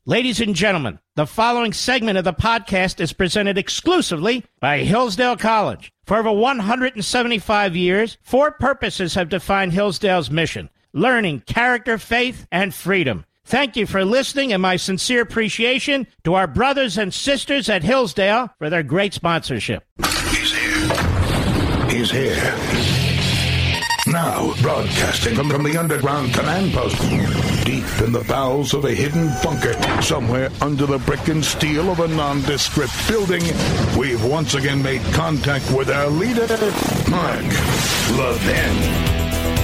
Ladies and gentlemen, the following segment of the podcast is presented exclusively by Hillsdale College. For over 175 years, four purposes have defined Hillsdale's mission: learning, character, faith, and freedom. Thank you for listening, and my sincere appreciation to our brothers and sisters at Hillsdale for their great sponsorship. He's here. He's here. Now, broadcasting from the underground command post, deep in the bowels of a hidden bunker, somewhere under the brick and steel of a nondescript building, we've once again made contact with our leader, Mark Levin.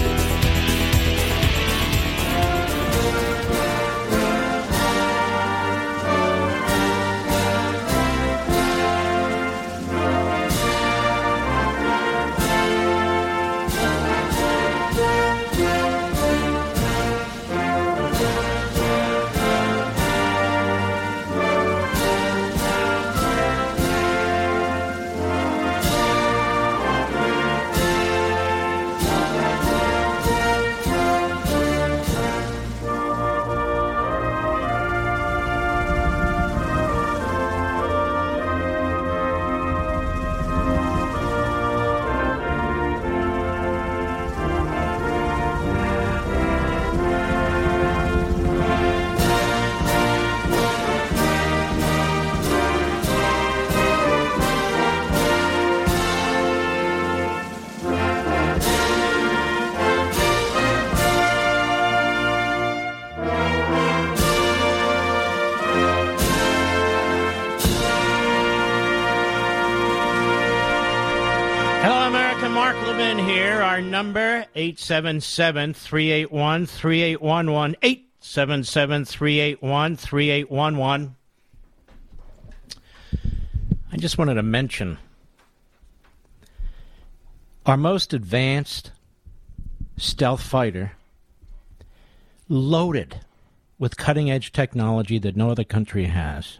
Number 877-381-3811, 877-381-3811. I just wanted to mention our most advanced stealth fighter, loaded with cutting-edge technology that no other country has.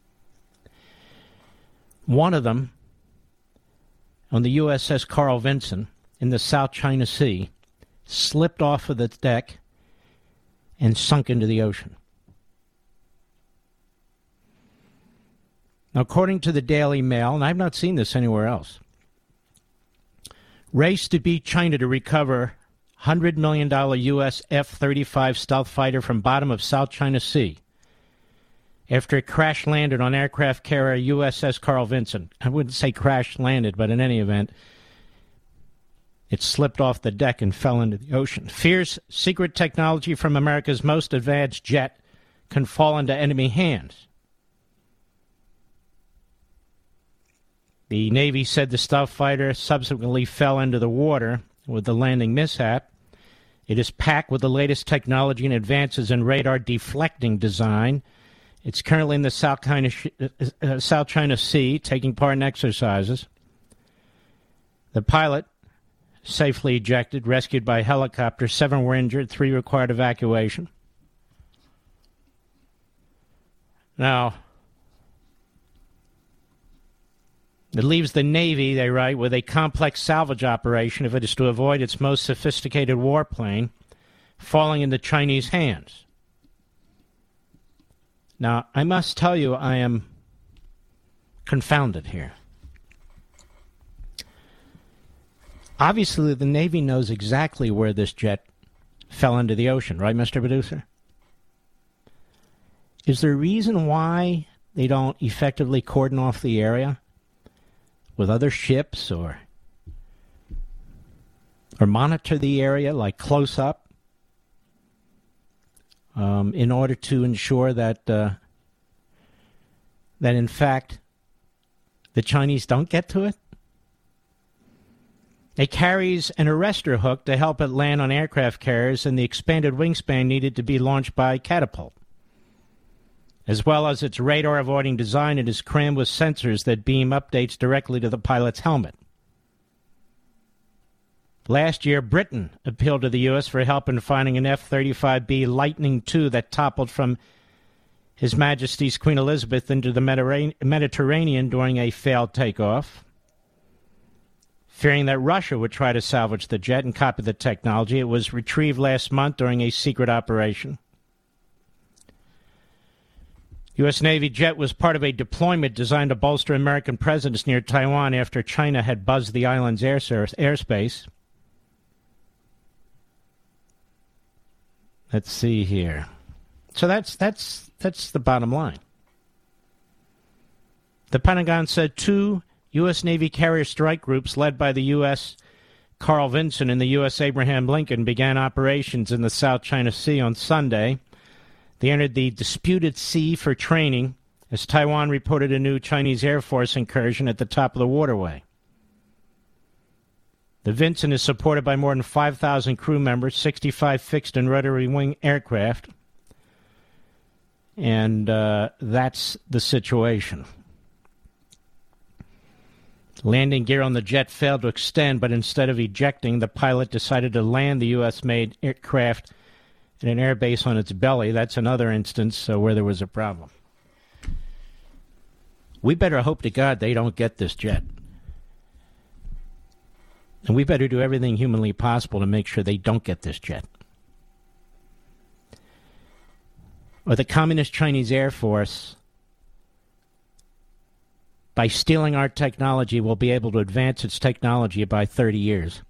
One of them, on the USS Carl Vinson, in the South China Sea, slipped off of the deck and sunk into the ocean. Now, according to the Daily Mail, and I've not seen this anywhere else, race to beat China to recover $100 million U.S. F-35 stealth fighter from bottom of South China Sea after it crash-landed on aircraft carrier USS Carl Vinson. I wouldn't say crash-landed, but in any event, it slipped off the deck and fell into the ocean. Fears secret technology from America's most advanced jet can fall into enemy hands. The Navy said the stealth fighter subsequently fell into the water with the landing mishap. It is packed with the latest technology and advances in radar deflecting design. It's currently in the South China Sea, taking part in exercises. The pilot safely ejected, rescued by helicopter. 7 were injured, 3 required evacuation. Now, it leaves the Navy, they write, with a complex salvage operation if it is to avoid its most sophisticated warplane falling into Chinese hands. Now, I must tell you, I am confounded here. Obviously, the Navy knows exactly where this jet fell into the ocean, right, Mr. Producer? Is there a reason why they don't effectively cordon off the area with other ships or monitor the area, like close up, in order to ensure that in fact the Chinese don't get to it? It carries an arrestor hook to help it land on aircraft carriers, and the expanded wingspan needed to be launched by catapult. As well as its radar-avoiding design, it is crammed with sensors that beam updates directly to the pilot's helmet. Last year, Britain appealed to the U.S. for help in finding an F-35B Lightning II that toppled from His Majesty's Queen Elizabeth into the Mediterranean during a failed takeoff. Fearing that Russia would try to salvage the jet and copy the technology, it was retrieved last month during a secret operation. U.S. Navy jet was part of a deployment designed to bolster American presence near Taiwan after China had buzzed the island's airspace. Let's see here. So that's the bottom line. The Pentagon said 2 U.S. Navy carrier strike groups led by the U.S. Carl Vinson and the U.S. Abraham Lincoln began operations in the South China Sea on Sunday. They entered the disputed sea for training as Taiwan reported a new Chinese Air Force incursion at the top of the waterway. The Vinson is supported by more than 5,000 crew members, 65 fixed and rotary wing aircraft. And that's the situation. Landing gear on the jet failed to extend, but instead of ejecting, the pilot decided to land the U.S.-made aircraft in an airbase on its belly. That's another instance where there was a problem. We better hope to God they don't get this jet. And we better do everything humanly possible to make sure they don't get this jet. Or the Communist Chinese Air Force, by stealing our technology, will be able to advance its technology by 30 years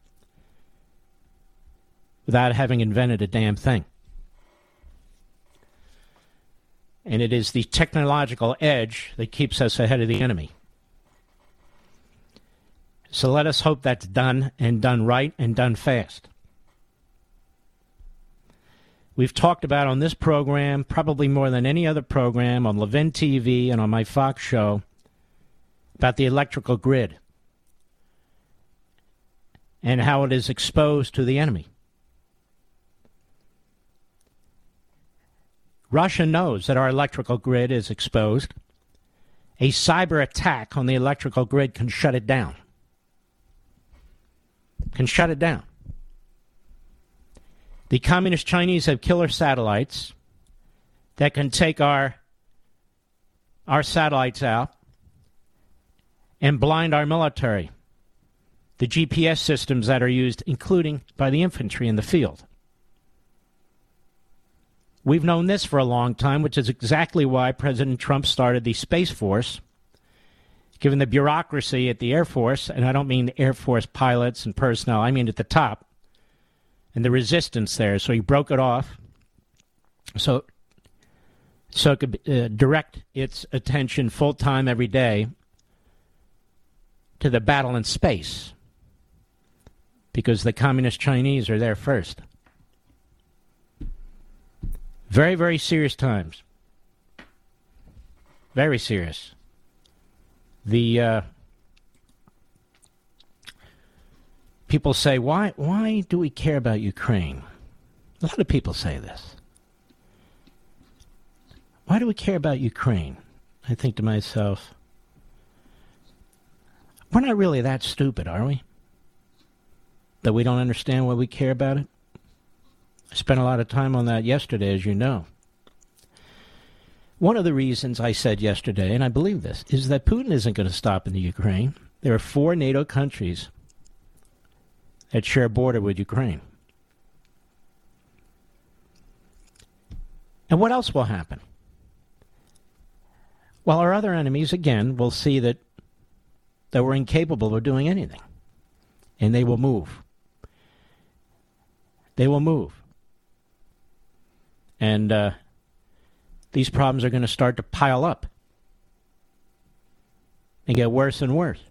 without having invented a damn thing. And it is the technological edge that keeps us ahead of the enemy. So let us hope that's done, and done right, and done fast. We've talked about on this program, probably more than any other program, on Levin TV and on my Fox show, about the electrical grid and how it is exposed to the enemy. Russia knows that our electrical grid is exposed. A cyber attack on the electrical grid can shut it down. The Communist Chinese have killer satellites that can take our satellites out and blind our military, the GPS systems that are used, including by the infantry in the field. We've known this for a long time, which is exactly why President Trump started the Space Force, given the bureaucracy at the Air Force, and I don't mean the Air Force pilots and personnel, I mean at the top, and the resistance there. So he broke it off so it could direct its attention full-time every day to the battle in space, because the Communist Chinese are there first. Very, very serious times. Very serious. The people say, why do we care about Ukraine? A lot of people say this. Why do we care about Ukraine? I think to myself, we're not really that stupid, are we? That we don't understand why we care about it? I spent a lot of time on that yesterday, as you know. One of the reasons I said yesterday, and I believe this, is that Putin isn't going to stop in the Ukraine. There are 4 NATO countries that share a border with Ukraine. And what else will happen? Well, our other enemies, again, will see that we're incapable of doing anything. And they will move. They will move. And these problems are going to start to pile up and get worse and worse.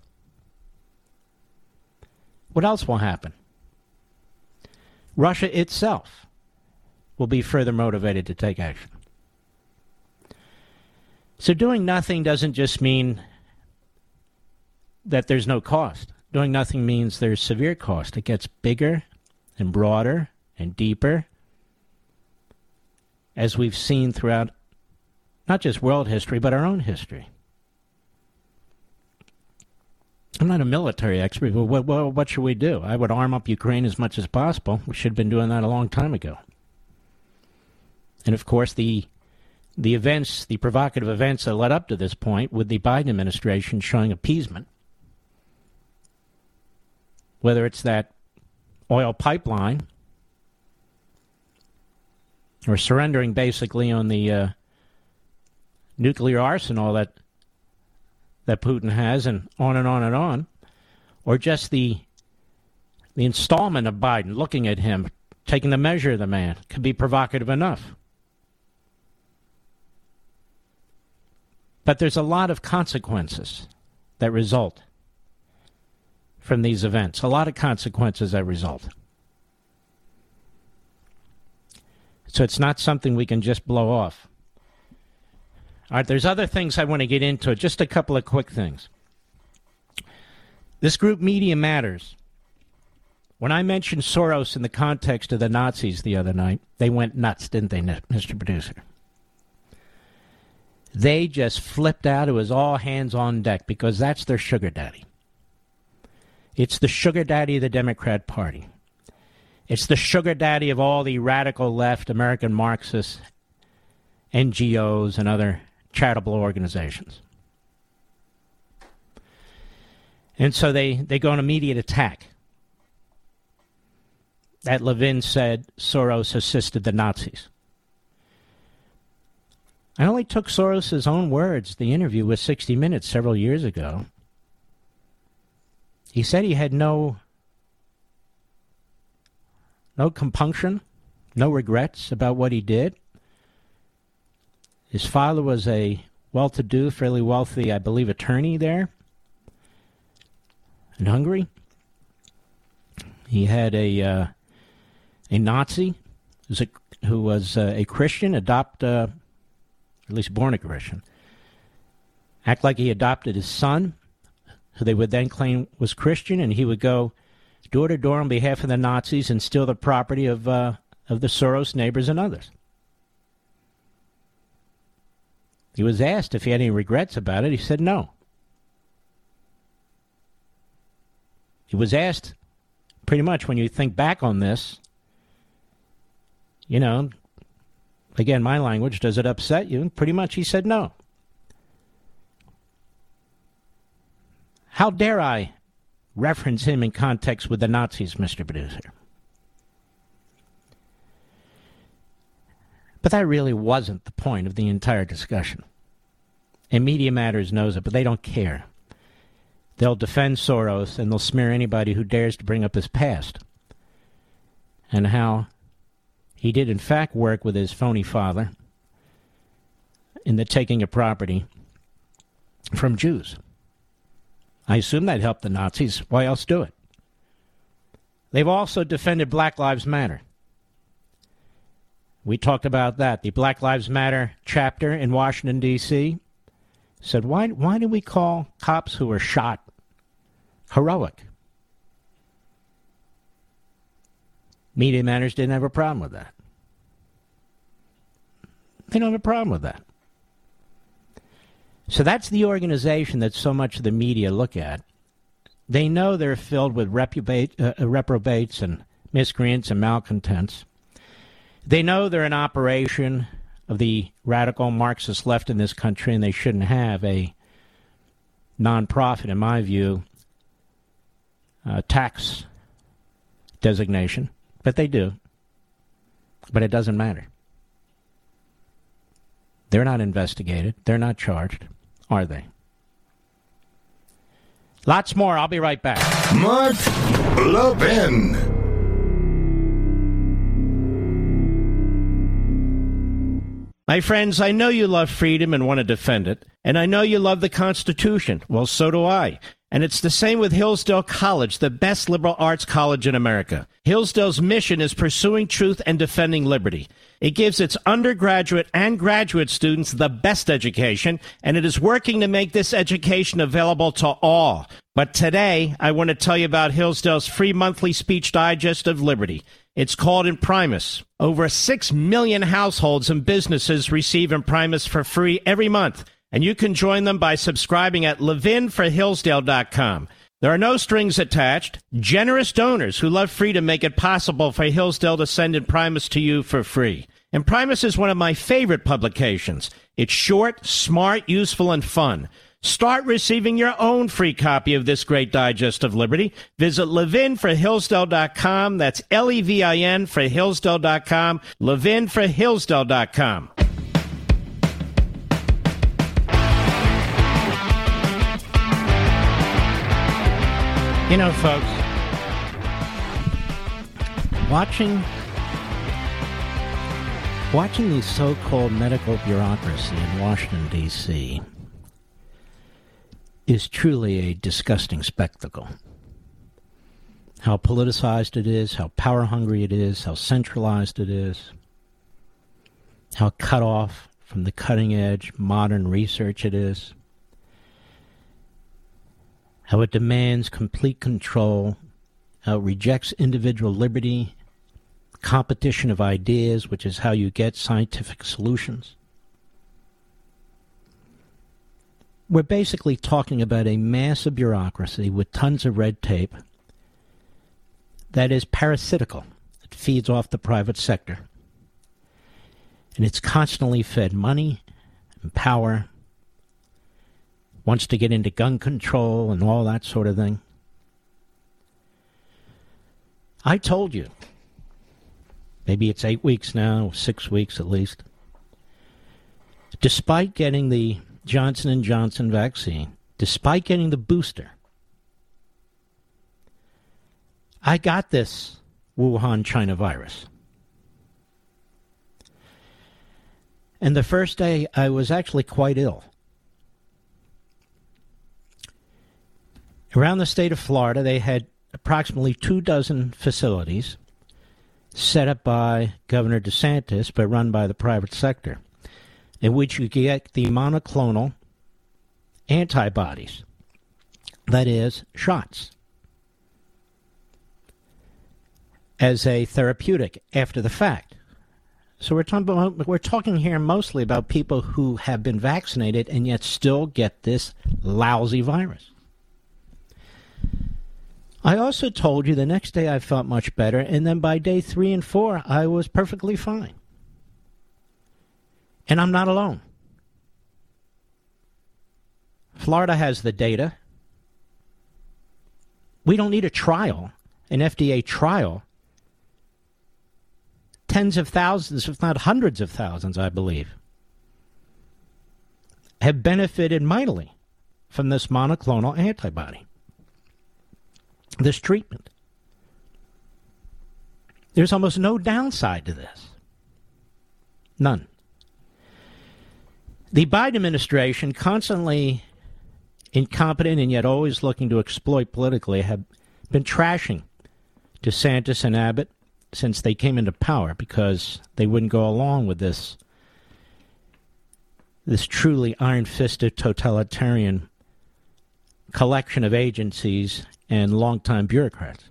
What else will happen? Russia itself will be further motivated to take action. So doing nothing doesn't just mean that there's no cost. Doing nothing means there's severe cost. It gets bigger and broader and deeper, as we've seen throughout not just world history, but our own history. I'm not a military expert, but what should we do? I would arm up Ukraine as much as possible. We should have been doing that a long time ago. And, of course, the events, the provocative events that led up to this point, with the Biden administration showing appeasement, whether it's that oil pipeline or surrendering basically on the nuclear arsenal that Putin has, and on and on and on, or just the installment of Biden looking at him, taking the measure of the man, could be provocative enough. But there's a lot of consequences that result from these events. A lot of consequences that result. So it's not something we can just blow off. All right, there's other things I want to get into. Just a couple of quick things. This group, Media Matters, when I mentioned Soros in the context of the Nazis the other night, they went nuts, didn't they, Mr. Producer? They just flipped out. It was all hands on deck because that's their sugar daddy. It's the sugar daddy of the Democrat Party. It's the sugar daddy of all the radical left American Marxists, NGOs, and other charitable organizations. And so they go on immediate attack. That Levin said Soros assisted the Nazis. I only took Soros' own words. The interview with 60 Minutes several years ago. He said he had no compunction, no regrets about what he did. His father was a well-to-do, fairly wealthy, I believe, attorney there in Hungary. He had a Nazi who was a Christian, at least born a Christian, act like he adopted his son, who they would then claim was Christian, and he would go door to door on behalf of the Nazis and steal the property of the Soros neighbors and others. He was asked if he had any regrets about it. He said no. He was asked, pretty much, when you think back on this, again, my language, does it upset you? And pretty much he said no. How dare I reference him in context with the Nazis, Mr. Producer? But that really wasn't the point of the entire discussion. And Media Matters knows it, but they don't care. They'll defend Soros, and they'll smear anybody who dares to bring up his past. And how he did, in fact, work with his phony father in the taking of property from Jews. I assume that helped the Nazis. Why else do it? They've also defended Black Lives Matter. We talked about that. The Black Lives Matter chapter in Washington, D.C. said, why do we call cops who were shot heroic? Media Matters didn't have a problem with that. They don't have a problem with that. So that's the organization that so much of the media look at. They know they're filled with reprobates and miscreants and malcontents. They know they're an operation of the radical Marxist left in this country, and they shouldn't have a nonprofit, in my view, tax designation. But they do. But it doesn't matter. They're not investigated. They're not charged, are they? Lots more. I'll be right back. Mark Levin. My friends, I know you love freedom and want to defend it, and I know you love the Constitution. Well, so do I. And it's the same with Hillsdale College, the best liberal arts college in America. Hillsdale's mission is pursuing truth and defending liberty. It gives its undergraduate and graduate students the best education, and it is working to make this education available to all. But today, I want to tell you about Hillsdale's free monthly speech digest of liberty. It's called Imprimis. Over 6 million households and businesses receive Imprimis for free every month, and you can join them by subscribing at levinforhillsdale.com. There are no strings attached. Generous donors who love freedom make it possible for Hillsdale to send Imprimis to you for free. Imprimis is one of my favorite publications. It's short, smart, useful, and fun. Start receiving your own free copy of this great digest of liberty. Visit levinforhillsdale.com. That's Levin for Hillsdale.com. Levinforhillsdale.com. You know, folks, watching the so-called medical bureaucracy in Washington, D.C. is truly a disgusting spectacle. How politicized it is, how power-hungry it is, how centralized it is, how cut off from the cutting-edge modern research it is, how it demands complete control, how it rejects individual liberty, competition of ideas, which is how you get scientific solutions. We're basically talking about a massive bureaucracy with tons of red tape that is parasitical. It feeds off the private sector. And it's constantly fed money and power, wants to get into gun control and all that sort of thing. I told you, maybe it's 8 weeks now, 6 weeks at least, despite getting the Johnson & Johnson vaccine, despite getting the booster, I got this Wuhan, China virus. And the first day, I was actually quite ill. Around the state of Florida, they had approximately 24 facilities set up by Governor DeSantis, but run by the private sector, in which you get the monoclonal antibodies, that is, shots, as a therapeutic after the fact. So we're talking here mostly about people who have been vaccinated and yet still get this lousy virus. I also told you the next day I felt much better, and then by day 3 and 4, I was perfectly fine. And I'm not alone. Florida has the data. We don't need a trial, an FDA trial. Tens of thousands, if not hundreds of thousands, I believe, have benefited mightily from this monoclonal antibody, this treatment. There's almost no downside to this. None. The Biden administration, constantly incompetent and yet always looking to exploit politically, have been trashing DeSantis and Abbott since they came into power because they wouldn't go along with this truly iron-fisted totalitarian collection of agencies and longtime bureaucrats.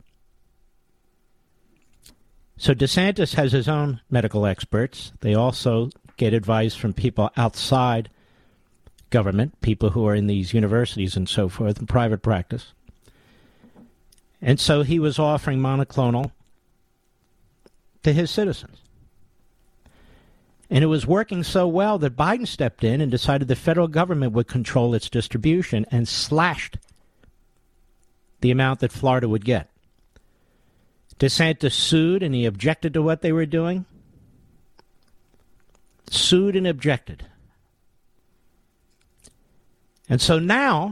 So DeSantis has his own medical experts. They also get advice from people outside government, people who are in these universities and so forth, in private practice. And so he was offering monoclonal to his citizens. And it was working so well that Biden stepped in and decided the federal government would control its distribution and slashed the amount that Florida would get. DeSantis sued and he objected to what they were doing. Sued and objected. And so now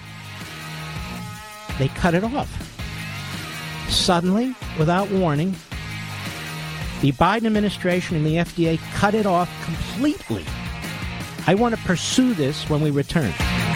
they cut it off. Suddenly, without warning, the Biden administration and the FDA cut it off completely. I want to pursue this when we return.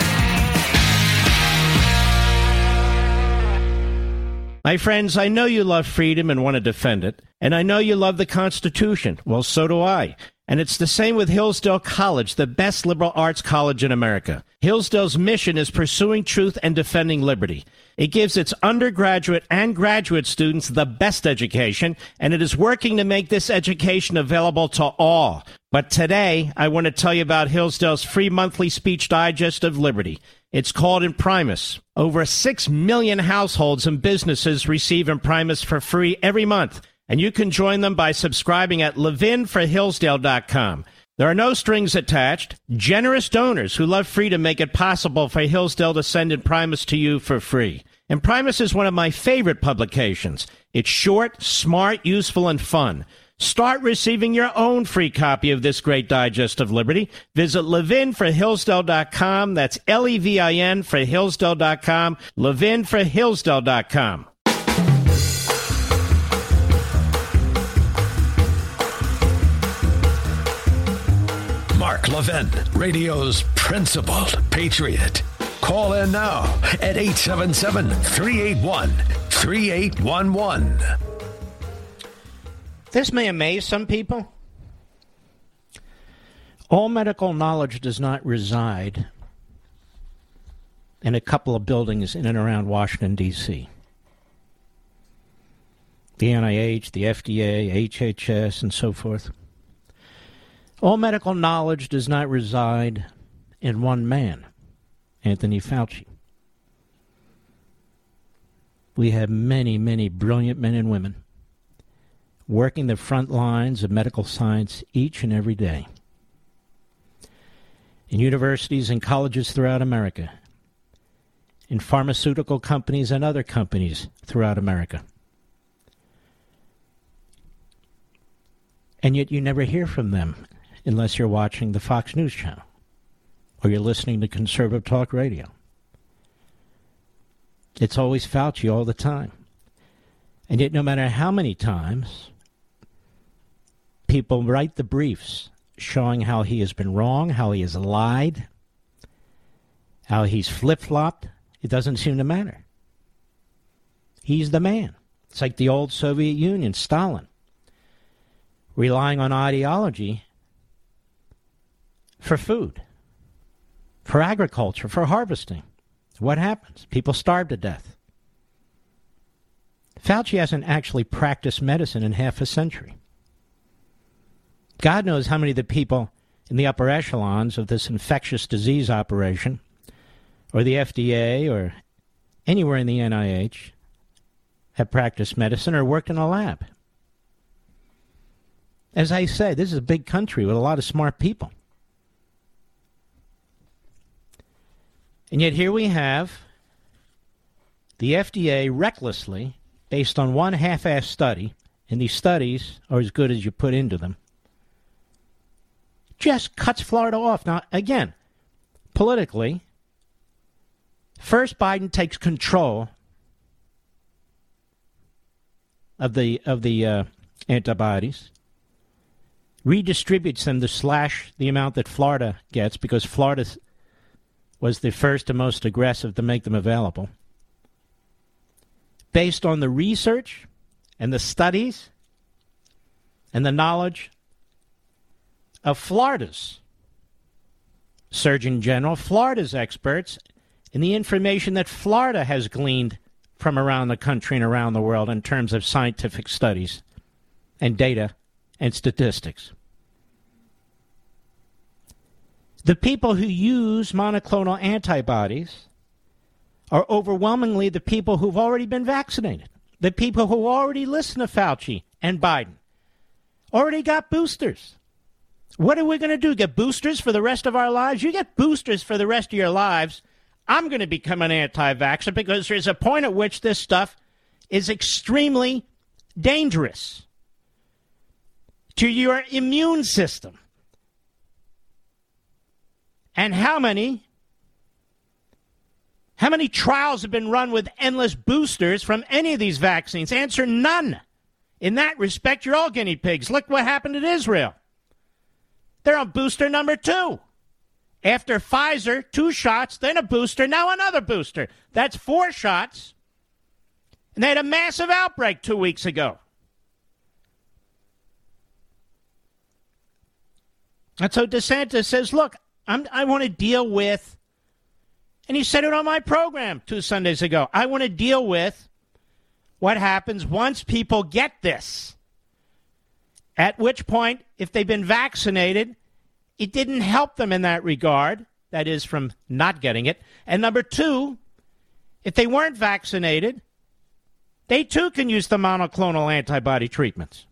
My friends, I know you love freedom and want to defend it, and I know you love the Constitution. Well, so do I. And it's the same with Hillsdale College, the best liberal arts college in America. Hillsdale's mission is pursuing truth and defending liberty. It gives its undergraduate and graduate students the best education, and it is working to make this education available to all. But today, I want to tell you about Hillsdale's free monthly speech digest of liberty. It's called Imprimis. Over 6 million households and businesses receive Imprimis for free every month, and you can join them by subscribing at levinforhillsdale.com. There are no strings attached. Generous donors who love freedom make it possible for Hillsdale to send Imprimis to you for free. Imprimis is one of my favorite publications. It's short, smart, useful, and fun. Start receiving your own free copy of this great digest of liberty. Visit levinforhillsdale.com. That's Levin for Hillsdale.com. levinforhillsdale.com. Mark Levin, radio's principal patriot. Call in now at 877-381-3811. This may amaze some people. All medical knowledge does not reside in a couple of buildings in and around Washington, D.C. The NIH, the FDA, HHS, and so forth. All medical knowledge does not reside in one man, Anthony Fauci. We have many, many brilliant men and women working the front lines of medical science each and every day. In universities and colleges throughout America, in pharmaceutical companies and other companies throughout America. And yet you never hear from them unless you're watching the Fox News channel or you're listening to conservative talk radio. It's always Fauci all the time. And yet no matter how many times people write the briefs showing how he has been wrong, how he has lied, how he's flip-flopped, it doesn't seem to matter. He's the man. It's like the old Soviet Union, Stalin, relying on ideology for food, for agriculture, for harvesting. What happens? People starve to death. Fauci hasn't actually practiced medicine in half a century. God knows how many of the people in the upper echelons of this infectious disease operation, or the FDA, or anywhere in the NIH, have practiced medicine or worked in a lab. As I say, this is a big country with a lot of smart people. And yet here we have the FDA recklessly, based on one half-assed study, and these studies are as good as you put into them, just cuts Florida off. Now, again, politically, first Biden takes control of the antibodies, redistributes them to slash the amount that Florida gets, because Florida was the first and most aggressive to make them available. Based on the research and the studies and the knowledge of Florida's Surgeon General, Florida's experts, and the information that Florida has gleaned from around the country and around the world in terms of scientific studies and data and statistics. The people who use monoclonal antibodies are overwhelmingly the people who've already been vaccinated. The people who already listen to Fauci and Biden already got boosters. What are we going to do? Get boosters for the rest of our lives? You get boosters for the rest of your lives. I'm going to become an anti-vaxxer because there's a point at which this stuff is extremely dangerous to your immune system. And how many trials have been run with endless boosters from any of these vaccines? Answer: none. In that respect, you're all guinea pigs. Look what happened in Israel. They're on booster number 2. After Pfizer, 2 shots, then a booster, now another booster. That's 4 shots. And they had a massive outbreak 2 weeks ago. And so DeSantis says, look, I want to deal with, and he said it on my program 2 Sundays ago, I want to deal with what happens once people get this. At which point, if they've been vaccinated, it didn't help them in that regard, that is, from not getting it. And number 2, if they weren't vaccinated, they too can use the monoclonal antibody treatments.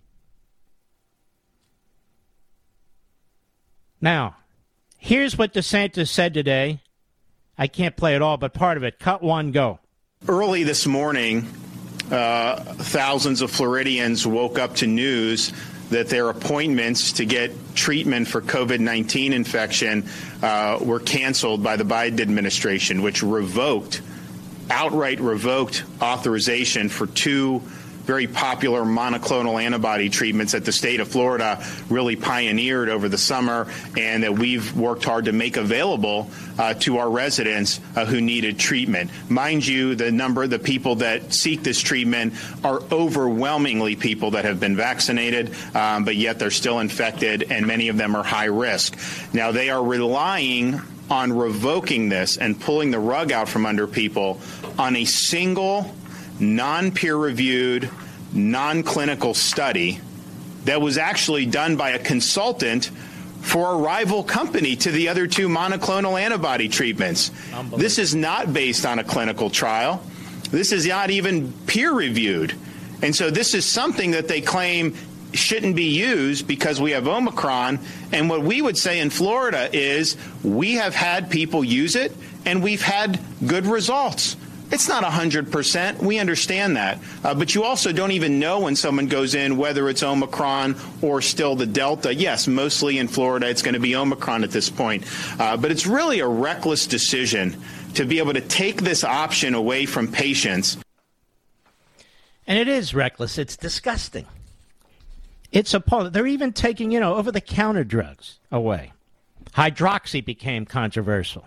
Now, here's what DeSantis said today. I can't play it all, but part of it. Cut 1, go. Early this morning, thousands of Floridians woke up to news that their appointments to get treatment for COVID-19 infection were canceled by the Biden administration, which outright revoked authorization for two very popular monoclonal antibody treatments that the state of Florida really pioneered over the summer and that we've worked hard to make available to our residents who needed treatment. Mind you, the people that seek this treatment are overwhelmingly people that have been vaccinated, but yet they're still infected, and many of them are high risk. Now, they are relying on revoking this and pulling the rug out from under people on a single non-peer-reviewed, non-clinical study that was actually done by a consultant for a rival company to the other two monoclonal antibody treatments. This is not based on a clinical trial. This is not even peer-reviewed. And so this is something that they claim shouldn't be used because we have Omicron. And what we would say in Florida is we have had people use it, and we've had good results. It's not 100%. We understand that. But you also don't even know when someone goes in whether it's Omicron or still the Delta. Yes, mostly in Florida, it's going to be Omicron at this point. But it's really a reckless decision to be able to take this option away from patients. And it is reckless. It's disgusting. It's appalling. They're even taking, over-the-counter drugs away. Hydroxy became controversial.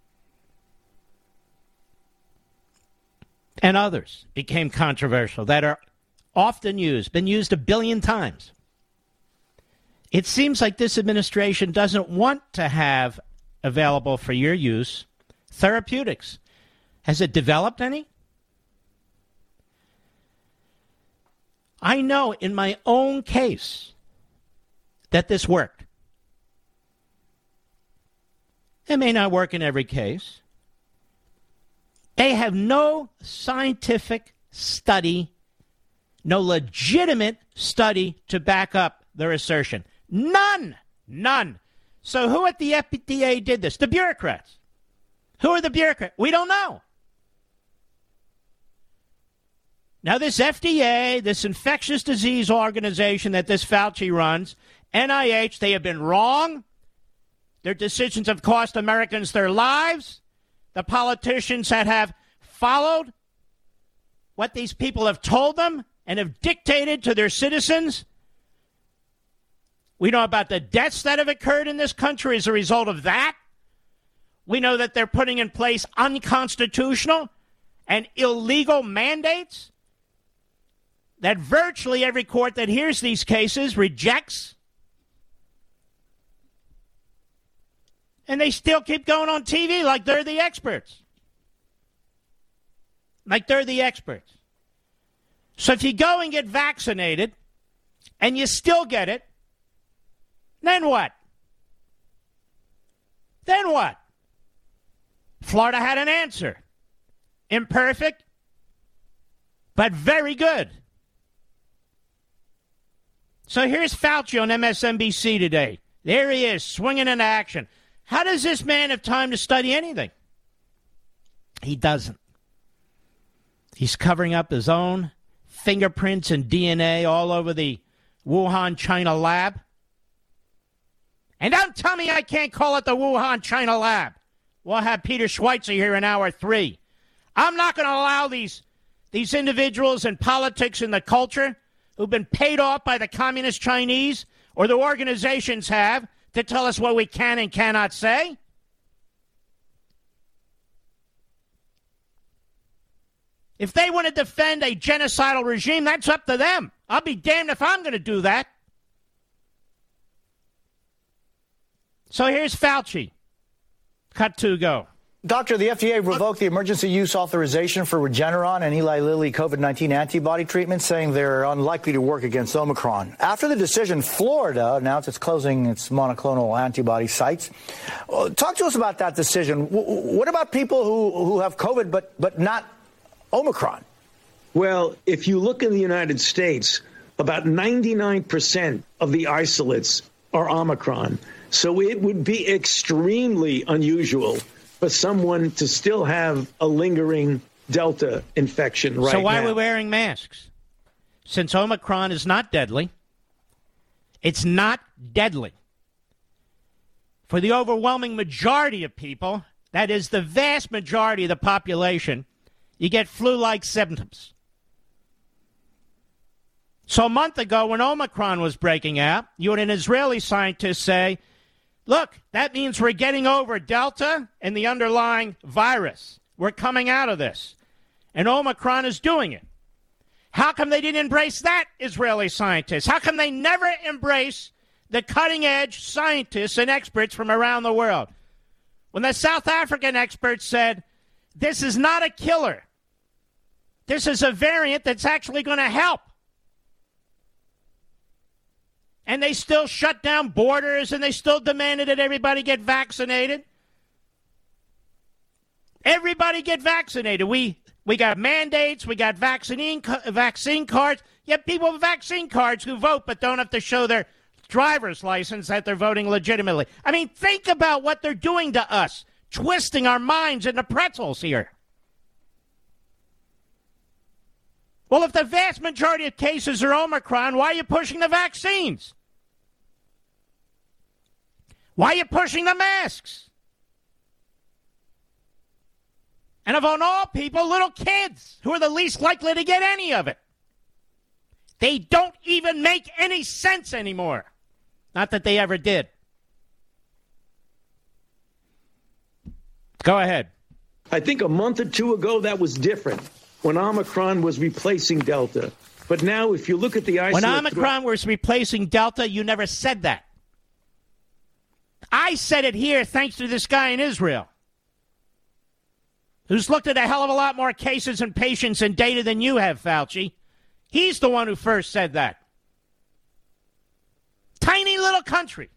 And others became controversial that are often used, been used 1 billion times. It seems like this administration doesn't want to have available for your use therapeutics. Has it developed any? I know in my own case that this worked. It may not work in every case. They have no scientific study, no legitimate study to back up their assertion. None. So who at the FDA did this? The bureaucrats. Who are the bureaucrats? We don't know. Now, this FDA, this infectious disease organization that this Fauci runs, NIH, they have been wrong. Their decisions have cost Americans their lives. The politicians that have followed what these people have told them and have dictated to their citizens. We know about the deaths that have occurred in this country as a result of that. We know that they're putting in place unconstitutional and illegal mandates that virtually every court that hears these cases rejects. And they still keep going on TV like they're the experts. So if you go and get vaccinated and you still get it, then what? Florida had an answer. Imperfect, but very good. So here's Fauci on MSNBC today. There he is, swinging into action. How does this man have time to study anything? He doesn't. He's covering up his own fingerprints and DNA all over the Wuhan, China lab. And don't tell me I can't call it the Wuhan, China lab. We'll have Peter Schweitzer here in hour 3. I'm not going to allow these individuals in politics and the culture who've been paid off by the communist Chinese or the organizations have to tell us what we can and cannot say. If they want to defend a genocidal regime, that's up to them. I'll be damned if I'm going to do that. So here's Fauci. Cut 2, go. Doctor, the FDA revoked the emergency use authorization for Regeneron and Eli Lilly COVID-19 antibody treatments, saying they're unlikely to work against Omicron. After the decision, Florida announced it's closing its monoclonal antibody sites. Talk to us about that decision. What about people who have COVID but not Omicron? Well, if you look in the United States, about 99% of the isolates are Omicron. So it would be extremely unusual for someone to still have a lingering Delta infection right now. So why are we wearing masks? Since Omicron is not deadly, It's not deadly. For the overwhelming majority of people, that is the vast majority of the population, you get flu-like symptoms. So a month ago when Omicron was breaking out, you had an Israeli scientist say, look, that means we're getting over Delta and the underlying virus. We're coming out of this. And Omicron is doing it. How come they didn't embrace that, Israeli scientists? How come they never embrace the cutting-edge scientists and experts from around the world? When the South African experts said, this is not a killer. This is a variant that's actually going to help. And they still shut down borders, and they still demanded that everybody get vaccinated. Everybody get vaccinated. We got mandates. We got vaccine cards. You have people with vaccine cards who vote but don't have to show their driver's license that they're voting legitimately. I mean, think about what they're doing to us, twisting our minds into pretzels here. Well, if the vast majority of cases are Omicron, why are you pushing the vaccines? Why are you pushing the masks? And of all people, little kids, who are the least likely to get any of it. They don't even make any sense anymore. Not that they ever did. Go ahead. I think a month or two ago that was different when Omicron was replacing Delta. But now if you look at the isolate... When Omicron was replacing Delta, you never said that. I said it here thanks to this guy in Israel who's looked at a hell of a lot more cases and patients and data than you have, Fauci. He's the one who first said that. Tiny little country.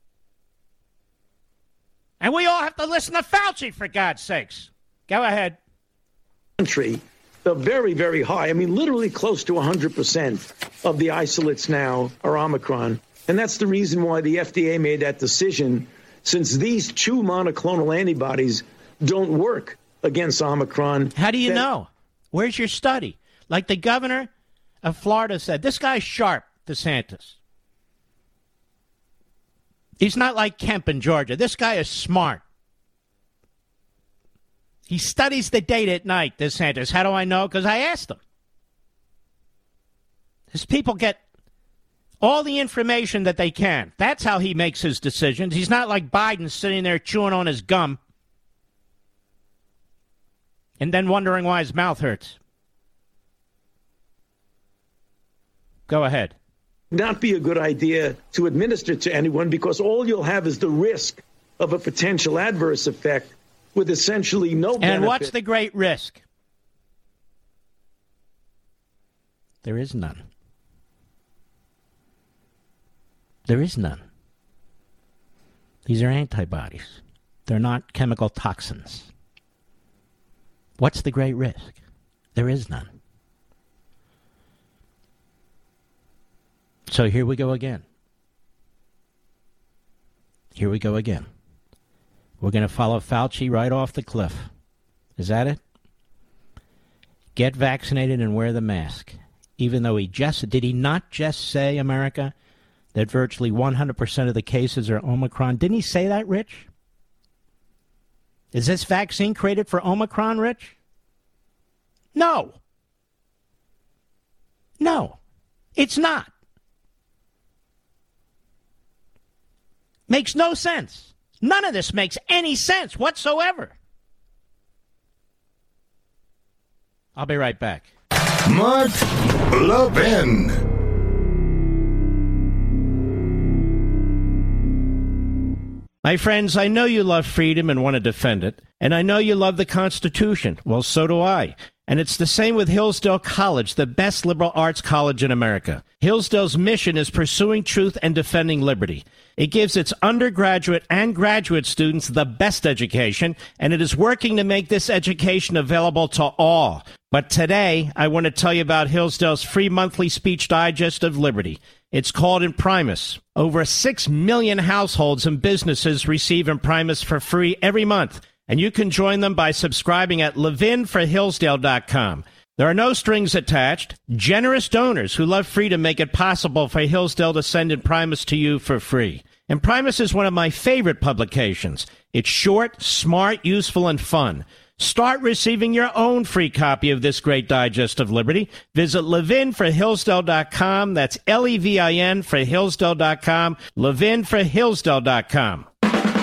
And we all have to listen to Fauci, for God's sakes. Go ahead. Country, they're very, very high. I mean, literally close to 100% of the isolates now are Omicron. And that's the reason why the FDA made that decision, since these two monoclonal antibodies don't work against Omicron. How do you know? Where's your study? Like the governor of Florida said, this guy's sharp, DeSantis. He's not like Kemp in Georgia. This guy is smart. He studies the data at night, DeSantis. How do I know? Because I asked him. His people get all the information that they can. That's how he makes his decisions. He's not like Biden sitting there chewing on his gum and then wondering why his mouth hurts. Go ahead. Not be a good idea to administer to anyone, because all you'll have is the risk of a potential adverse effect with essentially no benefit. And what's the great risk? There is none. There is none. These are antibodies. They're not chemical toxins. What's the great risk? There is none. So here we go again. Here we go again. We're going to follow Fauci right off the cliff. Is that it? Get vaccinated and wear the mask. Even though did he not just say, America, that virtually 100% of the cases are Omicron? Didn't he say that, Rich? Is this vaccine created for Omicron, Rich? No. No, it's not. Makes no sense. None of this makes any sense whatsoever. I'll be right back. Mark Levin. My friends, I know you love freedom and want to defend it, and I know you love the Constitution. Well, so do I. And it's the same with Hillsdale College, the best liberal arts college in America. Hillsdale's mission is pursuing truth and defending liberty. It gives its undergraduate and graduate students the best education, and it is working to make this education available to all. But today, I want to tell you about Hillsdale's free monthly speech digest of liberty. It's called Imprimis. Over 6 million households and businesses receive Imprimis for free every month, and you can join them by subscribing at levinforhillsdale.com. There are no strings attached. Generous donors who love freedom make it possible for Hillsdale to send Imprimis to you for free. Imprimis is one of my favorite publications. It's short, smart, useful, and fun. Start receiving your own free copy of this great digest of liberty. Visit levinforhillsdale.com. That's Levin for Hillsdale.com. Levinforhillsdale.com.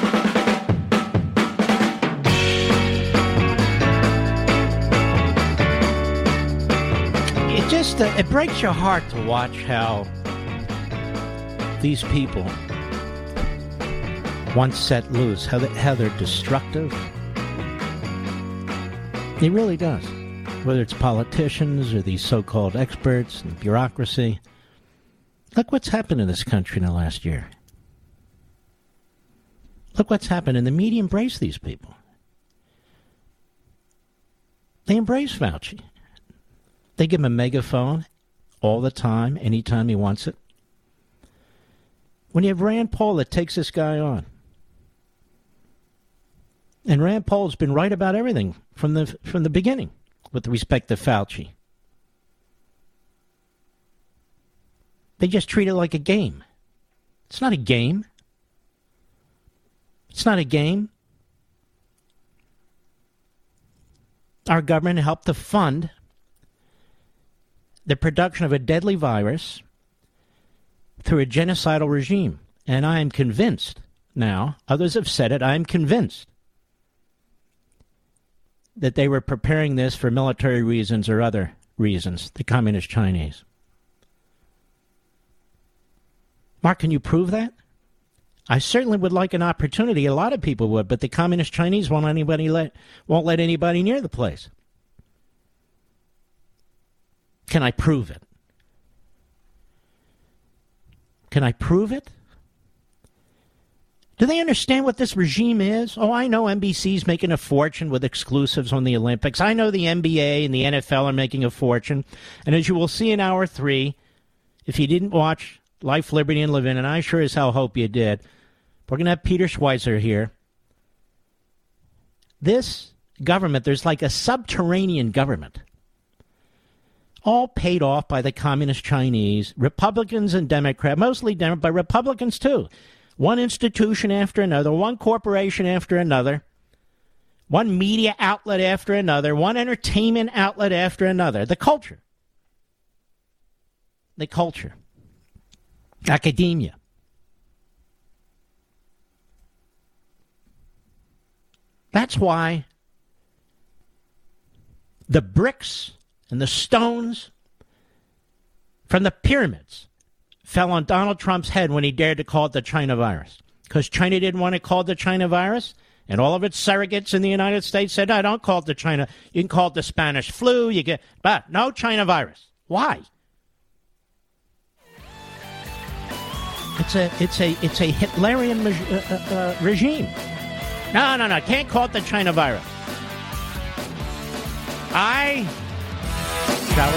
It breaks your heart to watch how these people, once set loose, how they're destructive. It really does. Whether it's politicians or these so-called experts and bureaucracy. Look what's happened in this country in the last year. Look what's happened, and the media embrace these people. They embrace Fauci. They give him a megaphone all the time, anytime he wants it. When you have Rand Paul that takes this guy on. And Rand Paul's been right about everything from the beginning with respect to Fauci. They just treat it like a game. It's not a game. It's not a game. Our government helped to fund the production of a deadly virus through a genocidal regime. And I am convinced now, others have said it, I am convinced that they were preparing this for military reasons or other reasons, the Communist Chinese. Mark, can you prove that? I certainly would like an opportunity. A lot of people would, but the Communist Chinese won't let anybody near the place. Can I prove it? Can I prove it? Do they understand what this regime is? Oh, I know NBC's making a fortune with exclusives on the Olympics. I know the NBA and the NFL are making a fortune. And as you will see in Hour 3, if you didn't watch Life, Liberty, and Levin, and I sure as hell hope you did, we're going to have Peter Schweizer here. This government, there's like a subterranean government, all paid off by the Communist Chinese, Republicans and Democrats, mostly Democrats, but Republicans too. One institution after another, one corporation after another, one media outlet after another, one entertainment outlet after another. The culture. The culture. Academia. That's why the bricks and the stones from the pyramids fell on Donald Trump's head when he dared to call it the China virus. Because China didn't want it called the China virus, and all of its surrogates in the United States said, no, don't call it the China. You can call it the Spanish flu. But no China virus. Why? It's a Hitlerian regime. No. Can't call it the China virus. I shall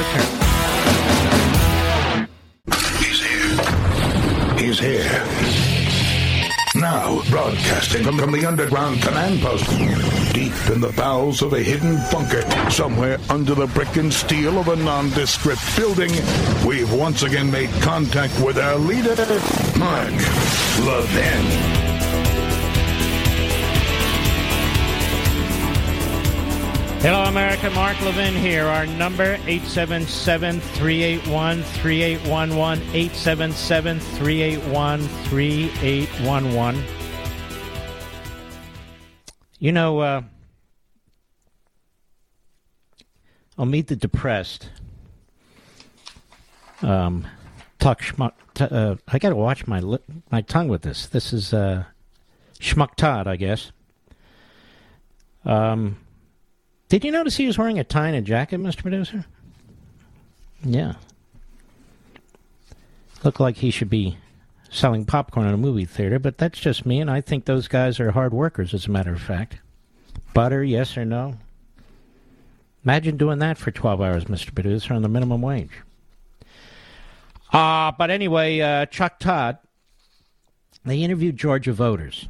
return. He's here. Now, broadcasting from the underground command post, deep in the bowels of a hidden bunker, somewhere under the brick and steel of a nondescript building, we've once again made contact with our leader, Mark Levin. Hello, America. Mark Levin here. Our number, 877-381-3811, 877-381-3811. You know, I'll meet the depressed. I got to watch my tongue with this. This is Schmuck-Todd, I guess. Did you notice he was wearing a tie and a jacket, Mr. Producer? Yeah. Looked like he should be selling popcorn in a movie theater, but that's just me, and I think those guys are hard workers, as a matter of fact. Butter, yes or no? Imagine doing that for 12 hours, Mr. Producer, on the minimum wage. But anyway, Chuck Todd, they interviewed Georgia voters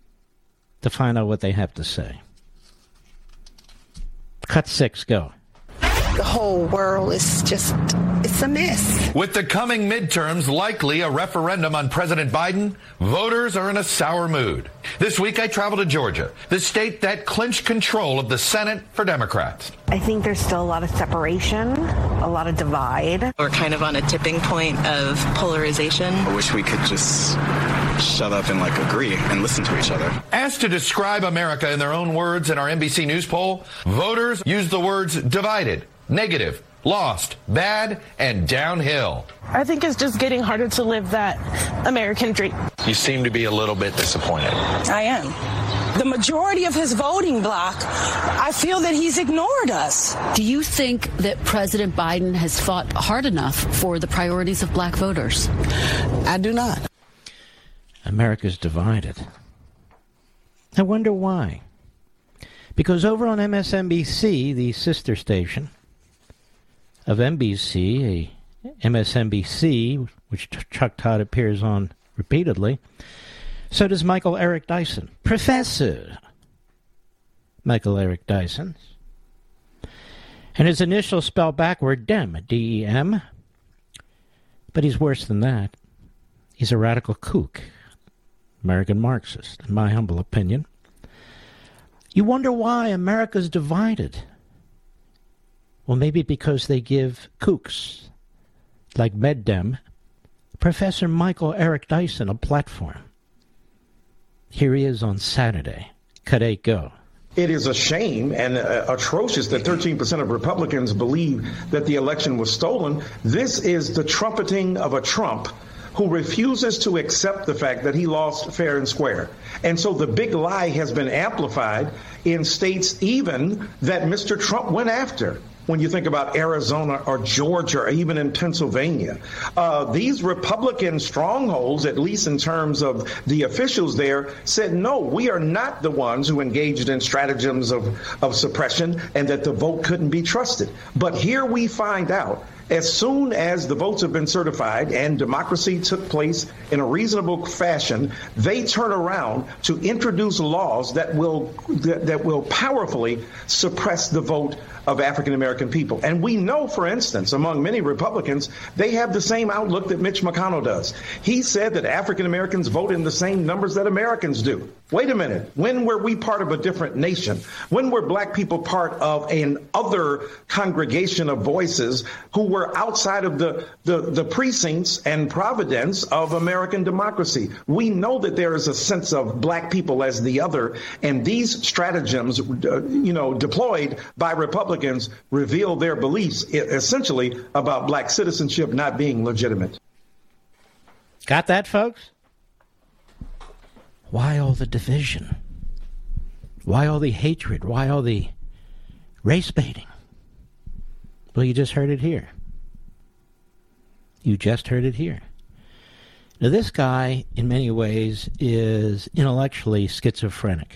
to find out what they have to say. Cut 6, go. the whole world is just, it's a mess. With the coming midterms likely a referendum on President Biden, voters are in a sour mood. This week I traveled to Georgia, the state that clinched control of the Senate for Democrats. I think there's still a lot of separation, a lot of divide. We're kind of on a tipping point of polarization. I wish we could just shut up and agree and listen to each other. Asked to describe America in their own words in our NBC News poll, voters used the words divided, negative, lost, bad, and downhill. I think it's just getting harder to live that American dream. You seem to be a little bit disappointed. I am. The majority of his voting bloc, I feel that he's ignored us. Do you think that President Biden has fought hard enough for the priorities of black voters? I do not. America's divided. I wonder why. Because over on MSNBC, the sister station of NBC, MSNBC, which Chuck Todd appears on repeatedly, so does Michael Eric Dyson. Professor Michael Eric Dyson. And his initials spell backward Dem, D-E-M. But he's worse than that. He's a radical kook. American Marxist, in my humble opinion. You wonder why America's divided. Well, maybe because they give kooks, like MedDem, Professor Michael Eric Dyson, a platform. Here he is on Saturday. Cadet, go. It is a shame and atrocious that 13% of Republicans believe that the election was stolen. This is the trumpeting of a Trump who refuses to accept the fact that he lost fair and square. And so the big lie has been amplified in states even that Mr. Trump went after. When you think about Arizona or Georgia or even in Pennsylvania, these Republican strongholds, at least in terms of the officials there, said, no, we are not the ones who engaged in stratagems of suppression and that the vote couldn't be trusted. But here we find out, as soon as the votes have been certified and democracy took place in a reasonable fashion, they turn around to introduce laws that will powerfully suppress the vote of African American people. And we know, for instance, among many Republicans, they have the same outlook that Mitch McConnell does. He said that African Americans vote in the same numbers that Americans do. Wait a minute. When were we part of a different nation? When were black people part of an other congregation of voices who were outside of the precincts and providence of American democracy? We know that there is a sense of black people as the other, and these stratagems, deployed by Republicans reveal their beliefs essentially about black citizenship not being legitimate. Got that, folks? Why all the division? Why all the hatred? Why all the race baiting? Well, you just heard it here. You just heard it here. Now, this guy, in many ways, is intellectually schizophrenic.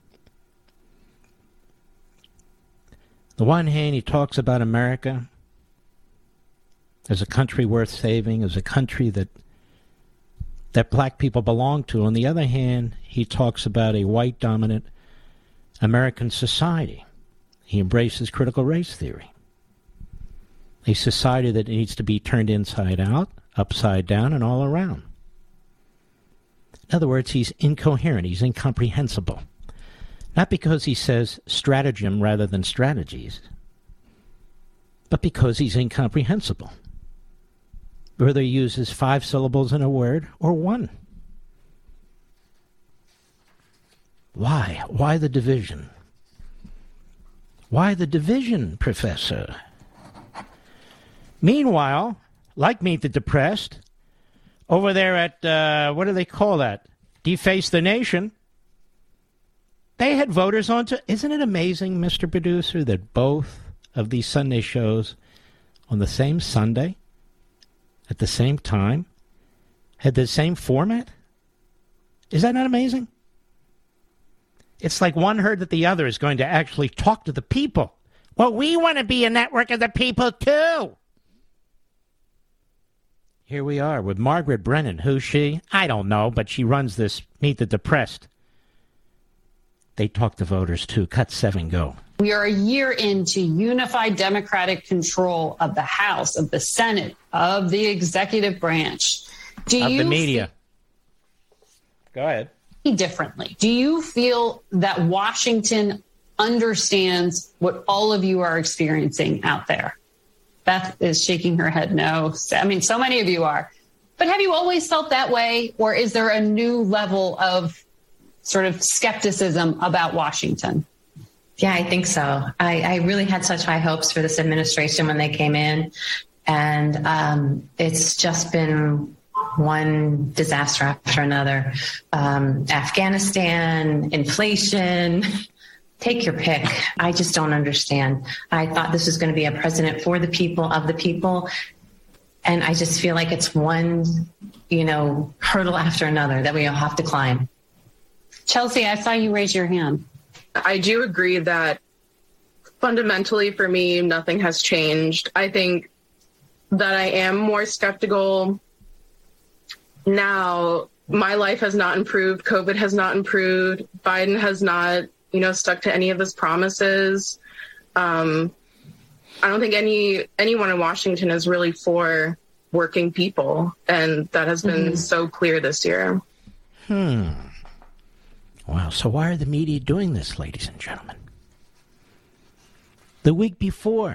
On the one hand, he talks about America as a country worth saving, as a country that black people belong to. On the other hand, he talks about a white-dominant American society. He embraces critical race theory. A society that needs to be turned inside out, upside down, and all around. In other words, he's incoherent. He's incomprehensible. Not because he says stratagem rather than strategies, but because he's incomprehensible. Whether he uses 5 syllables in a word or 1. Why? Why the division? Why the division, Professor? Meanwhile, like Meet the Depressed, over there at, what do they call that? Deface the Nation, they had voters on to... Isn't it amazing, Mr. Producer, that both of these Sunday shows on the same Sunday, at the same time, had the same format? Is that not amazing? It's like one heard that the other is going to actually talk to the people. Well, we want to be a network of the people, too. Here we are with Margaret Brennan. Who's she? I don't know, but she runs this Meet the Depressed. They talk to voters, too. Cut 7, go. We are a year into unified Democratic control of the House, of the Senate, of the executive branch. Of the media. Go ahead. Differently. Do you feel that Washington understands what all of you are experiencing out there? Beth is shaking her head no. I mean, so many of you are. But have you always felt that way? Or is there a new level of sort of skepticism about Washington? Yeah, I think so. I really had such high hopes for this administration when they came in. And it's just been one disaster after another. Afghanistan, inflation, take your pick. I just don't understand. I thought this was going to be a president for the people, of the people. And I just feel like it's one, hurdle after another that we all have to climb. Chelsea, I saw you raise your hand. I do agree that fundamentally for me, nothing has changed. I think that I am more skeptical now. My life has not improved. COVID has not improved. Biden has not, stuck to any of his promises. I don't think anyone in Washington is really for working people. And that has been so clear this year. Wow, so why are the media doing this, ladies and gentlemen? The week before,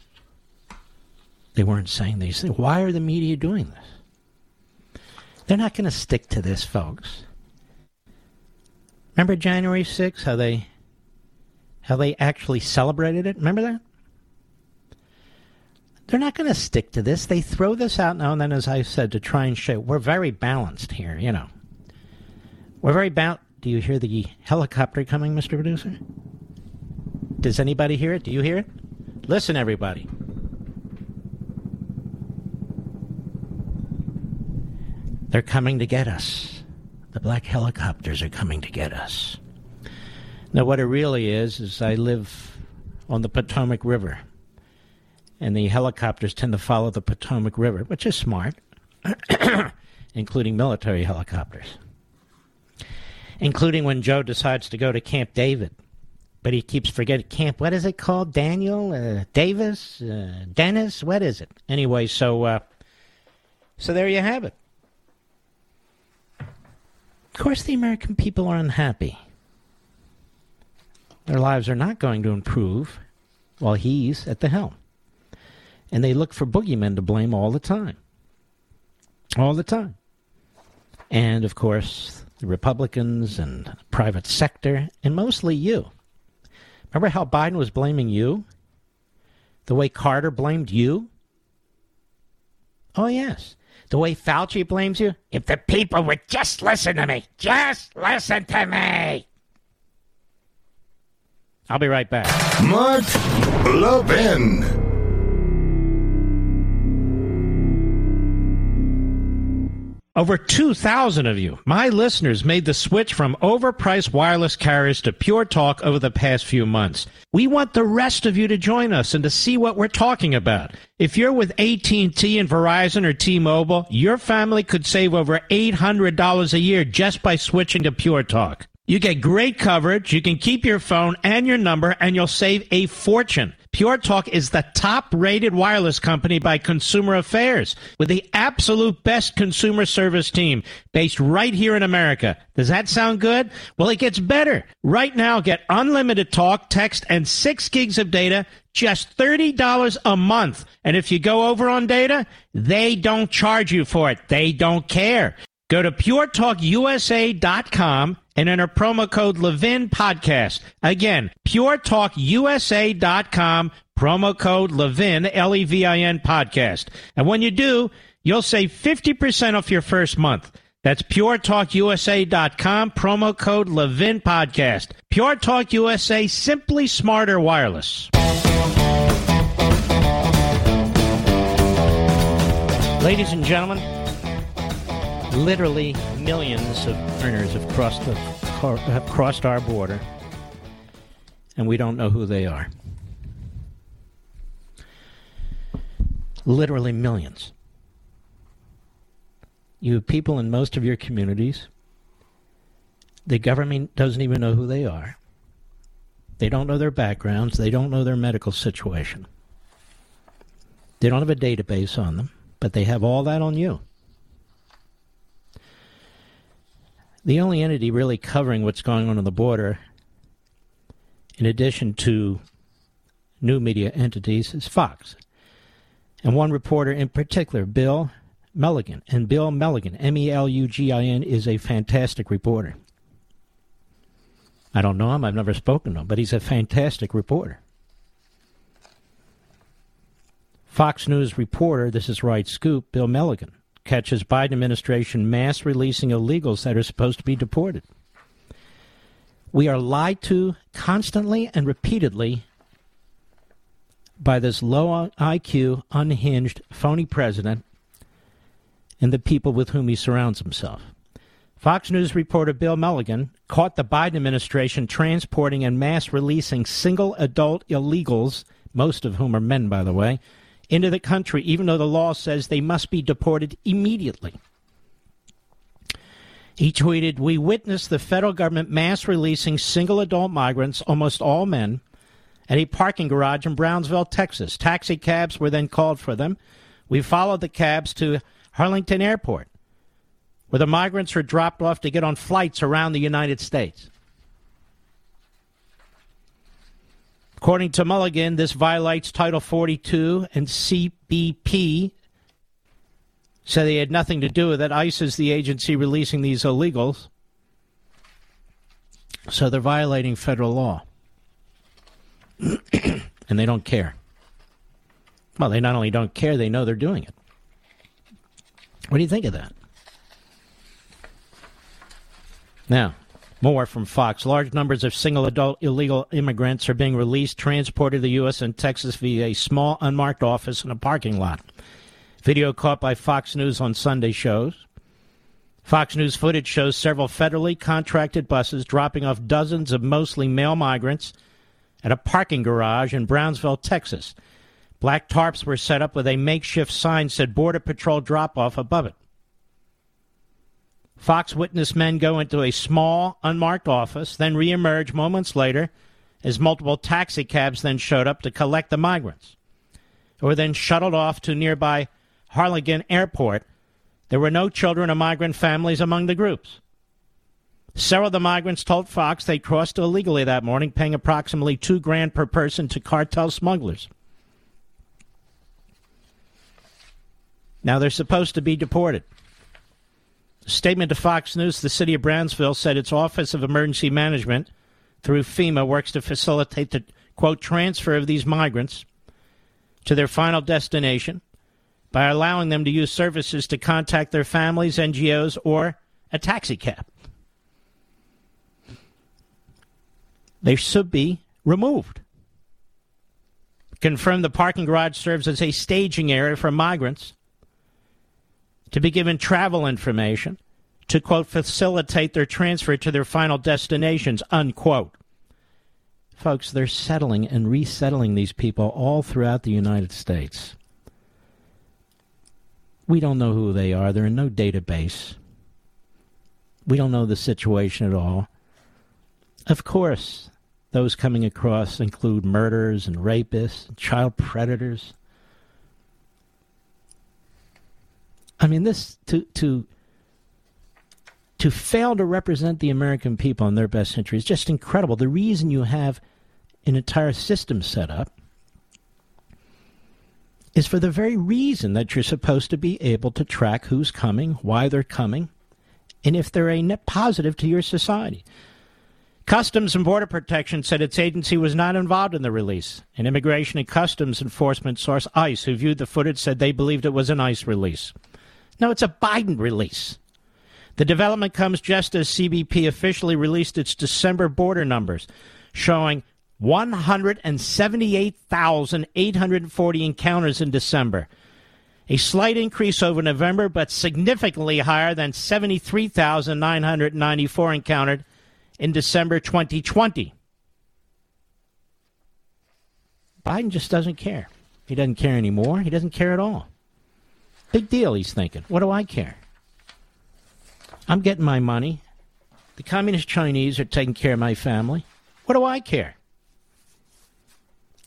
they weren't saying these things. Why are the media doing this? They're not going to stick to this, folks. Remember January 6th, how they actually celebrated it? Remember that? They're not going to stick to this. They throw this out now and then, as I said, to try and show we're very balanced here, We're very balanced. Do you hear the helicopter coming, Mr. Producer? Does anybody hear it? Do you hear it? Listen, everybody. They're coming to get us. The black helicopters are coming to get us. Now, what it really is I live on the Potomac River. And the helicopters tend to follow the Potomac River, which is smart, including military helicopters. Including when Joe decides to go to Camp David. But he keeps forgetting Camp, what is it called? Daniel? Davis? Dennis? What is it? Anyway, so there you have it. Of course the American people are unhappy. Their lives are not going to improve while he's at the helm. And they look for boogeymen to blame all the time. All the time. And, of course, the Republicans and the private sector, and mostly you. Remember how Biden was blaming you? The way Carter blamed you? Oh, yes. The way Fauci blames you? If the people would just listen to me. Just listen to me. I'll be right back. Mark Levin. Over 2,000 of you, my listeners, made the switch from overpriced wireless carriers to Pure Talk over the past few months. We want the rest of you to join us and to see what we're talking about. If you're with AT&T and Verizon or T-Mobile, your family could save over $800 a year just by switching to Pure Talk. You get great coverage, you can keep your phone and your number, and you'll save a fortune. Pure Talk is the top-rated wireless company by Consumer Affairs, with the absolute best consumer service team based right here in America. Does that sound good? Well, it gets better. Right now, get unlimited talk, text, and 6 gigs of data, just $30 a month. And if you go over on data, they don't charge you for it. They don't care. Go to puretalkusa.com and enter promo code Levin Podcast. Again, puretalkusa.com, promo code Levin, Levin Podcast. And when you do, you'll save 50% off your first month. That's puretalkusa.com, promo code Levin Podcast. Pure Talk USA, simply smarter wireless. Ladies and gentlemen, literally millions of earners have crossed our border, and we don't know who they are. Literally millions. You have people in most of your communities. The government doesn't even know who they are. They don't know their backgrounds. They don't know their medical situation. They don't have a database on them, but they have all that on you. The only entity really covering what's going on the border, in addition to new media entities, is Fox. And one reporter in particular, Bill Mulligan. And Bill Mulligan, Melugin, is a fantastic reporter. I don't know him. I've never spoken to him, but he's a fantastic reporter. Fox News reporter, this is Right Scoop, Bill Mulligan, catches Biden administration mass releasing illegals that are supposed to be deported. We are lied to constantly and repeatedly by this low IQ, unhinged, phony president and the people with whom he surrounds himself. Fox News reporter Bill Mulligan caught the Biden administration transporting and mass releasing single adult illegals, most of whom are men, by the way, into the country, even though the law says they must be deported immediately. He tweeted, "We witnessed the federal government mass releasing single adult migrants, almost all men, at a parking garage in Brownsville, Texas. Taxi cabs were then called for them. We followed the cabs to Harlingen Airport, where the migrants were dropped off to get on flights around the United States." According to Mulligan, this violates Title 42 and CBP. So they had nothing to do with it. ICE is the agency releasing these illegals. So they're violating federal law. And they don't care. Well, they not only don't care, they know they're doing it. What do you think of that? Now, more from Fox. Large numbers of single adult illegal immigrants are being released, transported to the U.S. and Texas via a small unmarked office in a parking lot. Video caught by Fox News on Sunday shows. Fox News footage shows several federally contracted buses dropping off dozens of mostly male migrants at a parking garage in Brownsville, Texas. Black tarps were set up with a makeshift sign that said Border Patrol drop-off above it. Fox witnessed men go into a small, unmarked office, then reemerge moments later as multiple taxi cabs then showed up to collect the migrants, who were then shuttled off to nearby Harlingen Airport. There were no children or migrant families among the groups. Several of the migrants told Fox they crossed illegally that morning, paying approximately $2,000 per person to cartel smugglers. Now they're supposed to be deported. A statement to Fox News, the city of Brownsville said its Office of Emergency Management, through FEMA, works to facilitate the, quote, transfer of these migrants to their final destination by allowing them to use services to contact their families, NGOs, or a taxi cab. They should be removed. Confirmed the parking garage serves as a staging area for migrants to be given travel information to, quote, facilitate their transfer to their final destinations, unquote. Folks, they're settling and resettling these people all throughout the United States. We don't know who they are. They're in no database. We don't know the situation at all. Of course, those coming across include murderers and rapists and child predators. I mean, this to fail to represent the American people in their best interest is just incredible. The reason you have an entire system set up is for the very reason that you're supposed to be able to track who's coming, why they're coming, and if they're a net positive to your society. Customs and Border Protection said its agency was not involved in the release. An Immigration and Customs Enforcement source, ICE, who viewed the footage, said they believed it was an ICE release. No, it's a Biden release. The development comes just as CBP officially released its December border numbers, showing 178,840 encounters in December. A slight increase over November, but significantly higher than 73,994 encountered in December 2020. Biden just doesn't care. He doesn't care anymore. He doesn't care at all. Big deal, he's thinking. What do I care? I'm getting my money. The communist Chinese are taking care of my family. What do I care?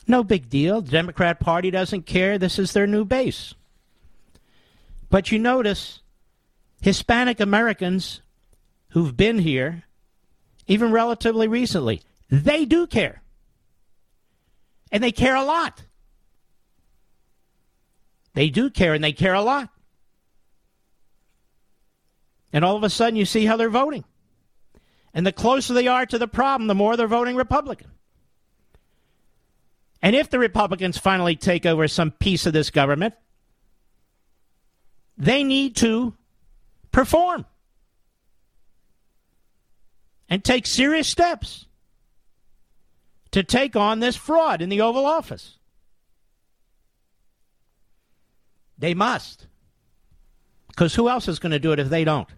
No big deal. The Democrat Party doesn't care. This is their new base. But you notice Hispanic Americans who've been here, even relatively recently, they do care. And they care a lot. They do care, and they care a lot. And all of a sudden, you see how they're voting. And the closer they are to the problem, the more they're voting Republican. And if the Republicans finally take over some piece of this government, they need to perform and take serious steps to take on this fraud in the Oval Office. They must. Because who else is going to do it if they don't?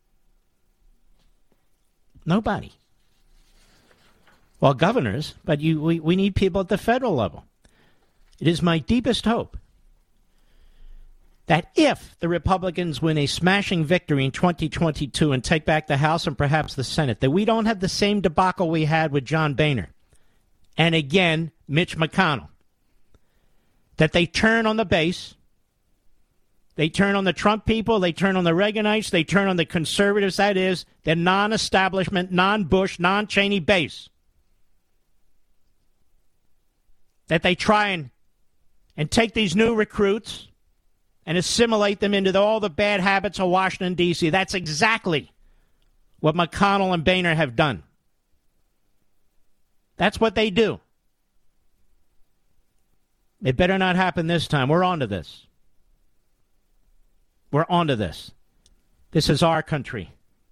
Nobody. Well, governors, but we need people at the federal level. It is my deepest hope that if the Republicans win a smashing victory in 2022 and take back the House and perhaps the Senate, that we don't have the same debacle we had with John Boehner and, again, Mitch McConnell. That they turn on the base, they turn on the Trump people, they turn on the Reaganites, they turn on the conservatives, that is, the non-establishment, non-Bush, non-Cheney base. That they try and take these new recruits and assimilate them into all the bad habits of Washington, D.C. That's exactly what McConnell and Boehner have done. That's what they do. It better not happen this time. We're on to this. We're on to this. This is our country.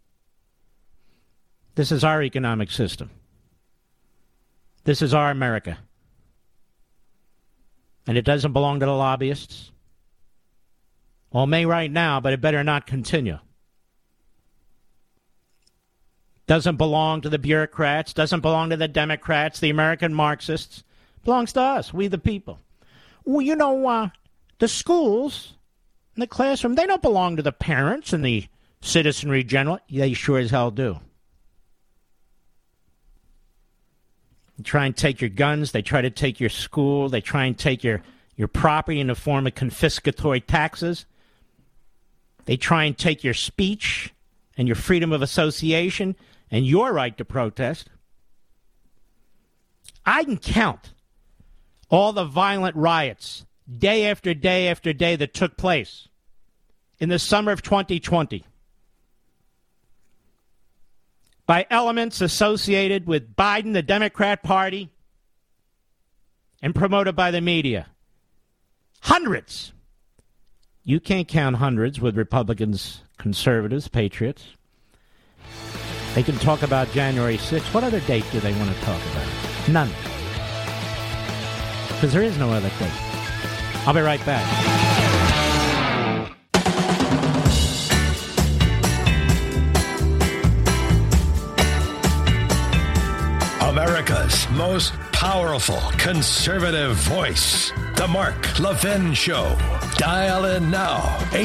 This is our economic system. This is our America. And it doesn't belong to the lobbyists. Well, it may right now, but it better not continue. Doesn't belong to the bureaucrats, doesn't belong to the Democrats, the American Marxists. It belongs to us, we the people. Well, you know, the schools and the classroom, they don't belong to the parents and the citizenry general. They sure as hell do. They try and take your guns. They try to take your school. They try and take your property in the form of confiscatory taxes. They try and take your speech and your freedom of association and your right to protest. I can count all the violent riots day after day after day that took place in the summer of 2020 by elements associated with Biden, the Democrat Party, and promoted by the media. Hundreds. You can't count hundreds with Republicans, conservatives, patriots. They can talk about January 6th. What other date do they want to talk about? None. Because there is no other date. I'll be right back. America's most powerful conservative voice. The Mark Levin Show. Dial in now.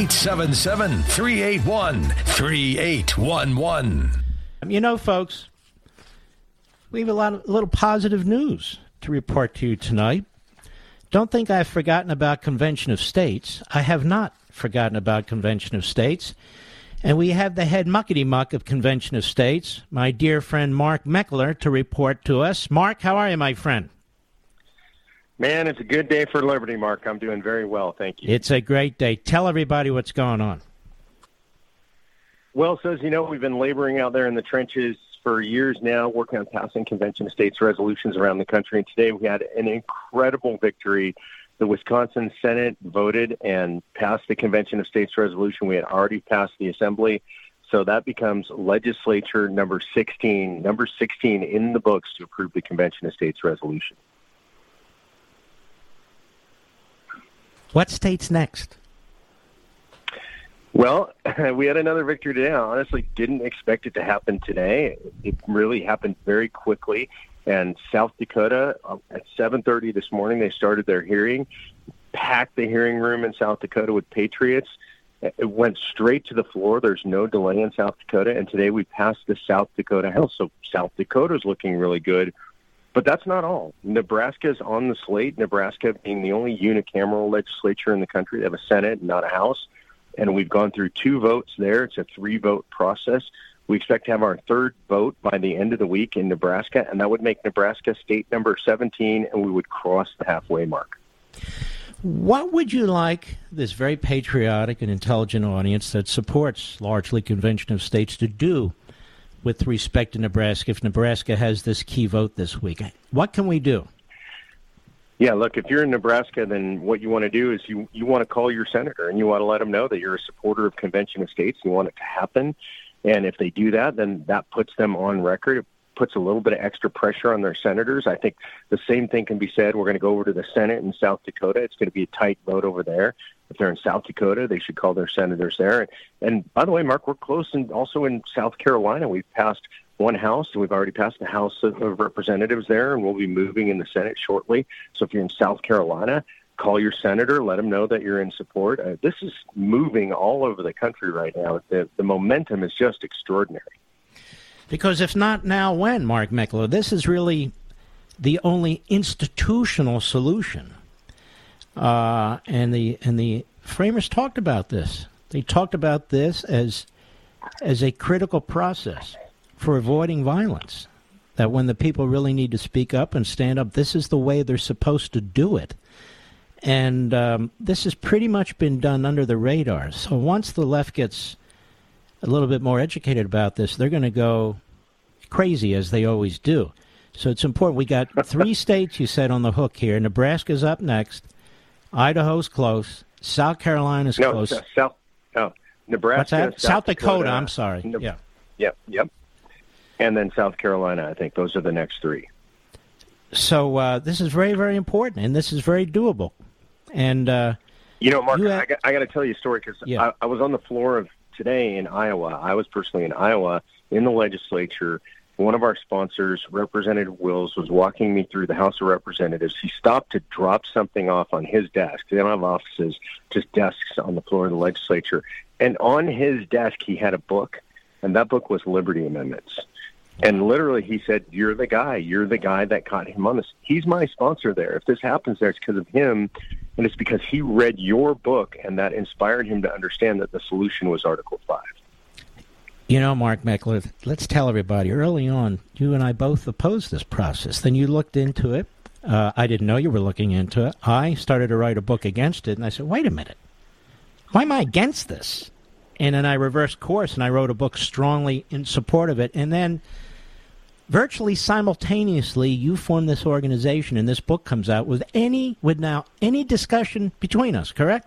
877-381-3811. You know, folks, we have a little positive news to report to you tonight. Don't think I've forgotten about Convention of States. I have not forgotten about Convention of States. And we have the head muckety-muck of Convention of States, my dear friend Mark Meckler, to report to us. Mark, how are you, my friend? Man, it's a good day for liberty, Mark. I'm doing very well, thank you. It's a great day. Tell everybody what's going on. Well, so as you know, we've been laboring out there in the trenches for years now, working on passing Convention of States resolutions around the country. And today we had an incredible victory. The Wisconsin Senate voted and passed the Convention of States resolution. We had already passed the Assembly. So that becomes legislature number 16 in the books to approve the Convention of States resolution. What state's next? Well, we had another victory today. I honestly didn't expect it to happen today. It really happened very quickly. And South Dakota, at 7:30 this morning, they started their hearing, packed the hearing room in South Dakota with patriots. It went straight to the floor. There's no delay in South Dakota. And today we passed the South Dakota House. So South Dakota's looking really good. But that's not all. Nebraska is on the slate, Nebraska being the only unicameral legislature in the country. They have a Senate, not a House. And we've gone through 2 votes there. It's a 3-vote process. We expect to have our 3rd vote by the end of the week in Nebraska, and that would make Nebraska state number 17, and we would cross the halfway mark. What would you like this very patriotic and intelligent audience that supports largely Convention of States to do with respect to Nebraska if Nebraska has this key vote this week? What can we do? Yeah, look, if you're in Nebraska, then what you want to do is you want to call your senator and you want to let them know that you're a supporter of Convention of States. You want it to happen. And if they do that, then that puts them on record. It puts a little bit of extra pressure on their senators. I think the same thing can be said. We're going to go over to the Senate in South Dakota. It's going to be a tight vote over there. If they're in South Dakota, they should call their senators there. And by the way, Mark, we're close, and also in South Carolina, we've passed one House, and we've already passed the House of Representatives there, and we'll be moving in the Senate shortly. So if you're in South Carolina, call your senator, let them know that you're in support. This is moving all over the country right now. The momentum is just extraordinary. Because if not now, when, Mark Meckler? This is really the only institutional solution. And the framers talked about this. They talked about this as a critical process for avoiding violence, that when the people really need to speak up and stand up, this is the way they're supposed to do it. And this has pretty much been done under the radar. So once the left gets a little bit more educated about this, they're going to go crazy, as they always do. So it's important. We got 3 states, you said, on the hook here. Nebraska's up next. Idaho's close. South Carolina's close. Nebraska. What's that? South Dakota, I'm sorry. Yep. And then South Carolina, I think. Those are the next 3. So this is very, very important, and this is very doable. And Mark, I got to tell you a story, because I was on the floor of today in Iowa. I was personally in Iowa in the legislature. One of our sponsors, Representative Wills, was walking me through the House of Representatives. He stopped to drop something off on his desk. They don't have offices, just desks on the floor of the legislature. And on his desk, he had a book, and that book was Liberty Amendments. And literally, he said, you're the guy that caught him on this. He's my sponsor there. If this happens there, it's because of him, and it's because he read your book, and that inspired him to understand that the solution was Article 5. Mark Meckler, let's tell everybody, early on, you and I both opposed this process. Then you looked into it. I didn't know you were looking into it. I started to write a book against it, and I said, wait a minute. Why am I against this? And then I reversed course, and I wrote a book strongly in support of it. And then virtually simultaneously, you formed this organization, and this book comes out with now any discussion between us, correct?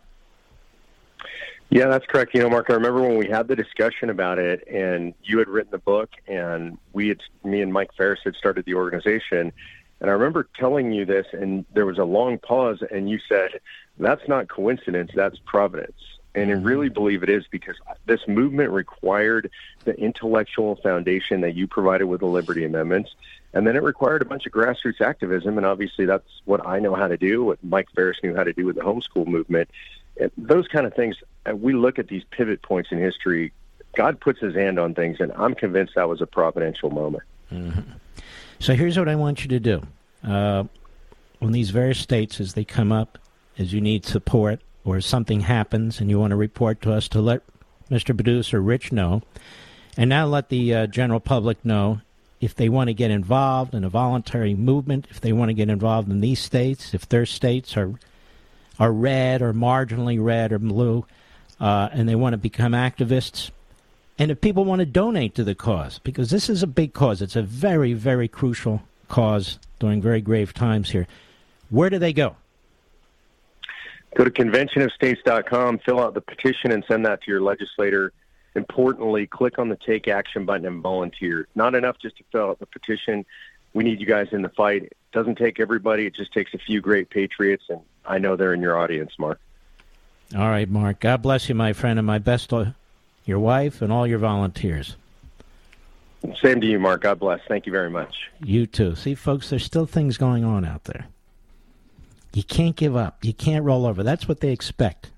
Yeah, that's correct. Mark, I remember when we had the discussion about it, and you had written the book, and me and Mike Ferris had started the organization. And I remember telling you this, and there was a long pause, and you said, that's not coincidence, that's providence. And I really believe it is, because this movement required the intellectual foundation that you provided with the Liberty Amendments. And then it required a bunch of grassroots activism. And obviously that's what I know how to do, what Mike Ferris knew how to do with the homeschool movement. Those kind of things, we look at these pivot points in history. God puts his hand on things, and I'm convinced that was a providential moment. Mm-hmm. So here's what I want you to do. On these various states, as they come up, as you need support, or something happens and you want to report to us, to let Mr. Producer Rich know, and now let the general public know if they want to get involved in a voluntary movement, if they want to get involved in these states, if their states are red or marginally red or blue, and they want to become activists, and if people want to donate to the cause, because this is a big cause. It's a very, very crucial cause during very grave times here. Where do they go? Go to conventionofstates.com, fill out the petition, and send that to your legislator. Importantly, click on the Take Action button and volunteer. Not enough just to fill out the petition. We need you guys in the fight. It doesn't take everybody. It just takes a few great patriots, and I know they're in your audience, Mark. All right, Mark. God bless you, my friend, and my best to your wife and all your volunteers. Same to you, Mark. God bless. Thank you very much. You too. See, folks, there's still things going on out there. You can't give up. You can't roll over. That's what they expect.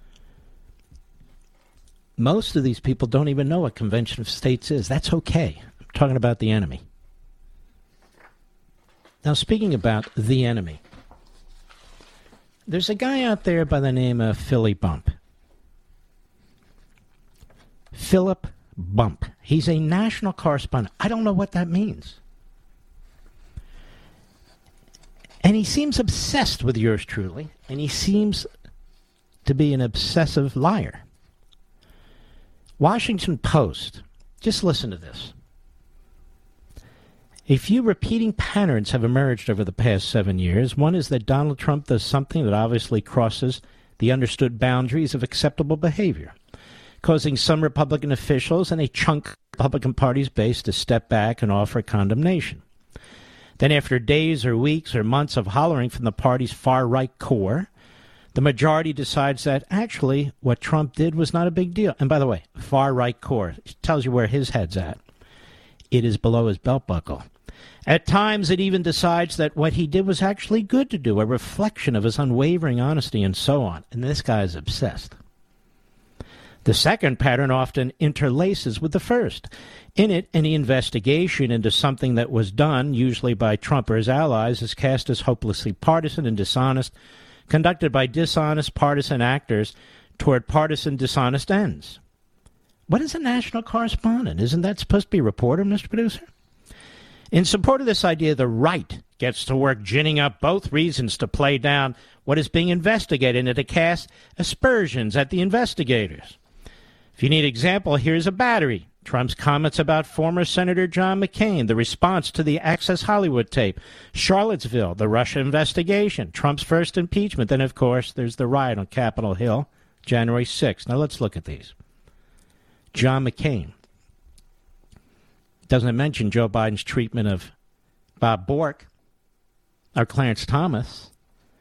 Most of these people don't even know what Convention of States is. That's okay. I'm talking about the enemy. Now, speaking about the enemy, there's a guy out there by the name of Philly Bump. Philip Bump. He's a national correspondent. I don't know what that means. And he seems obsessed with yours truly, and he seems to be an obsessive liar. Washington Post. Just listen to this. A few repeating patterns have emerged over the past 7 years. One is that Donald Trump does something that obviously crosses the understood boundaries of acceptable behavior, causing some Republican officials and a chunk of the Republican Party's base to step back and offer condemnation. Then after days or weeks or months of hollering from the party's far-right core, the majority decides that actually what Trump did was not a big deal. And by the way, far-right core tells you where his head's at. It is below his belt buckle. At times, it even decides that what he did was actually good to do, a reflection of his unwavering honesty and so on. And this guy is obsessed. The second pattern often interlaces with the first. In it, any investigation into something that was done, usually by Trump or his allies, is cast as hopelessly partisan and dishonest, conducted by dishonest partisan actors toward partisan dishonest ends. What is a national correspondent? Isn't that supposed to be a reporter, Mr. Producer? In support of this idea, the right gets to work ginning up both reasons to play down what is being investigated and to cast aspersions at the investigators. If you need an example, here's a battery. Trump's comments about former Senator John McCain, the response to the Access Hollywood tape, Charlottesville, the Russia investigation, Trump's first impeachment, then, of course, there's the riot on Capitol Hill, January 6th. Now, let's look at these. John McCain. Doesn't mention Joe Biden's treatment of Bob Bork or Clarence Thomas.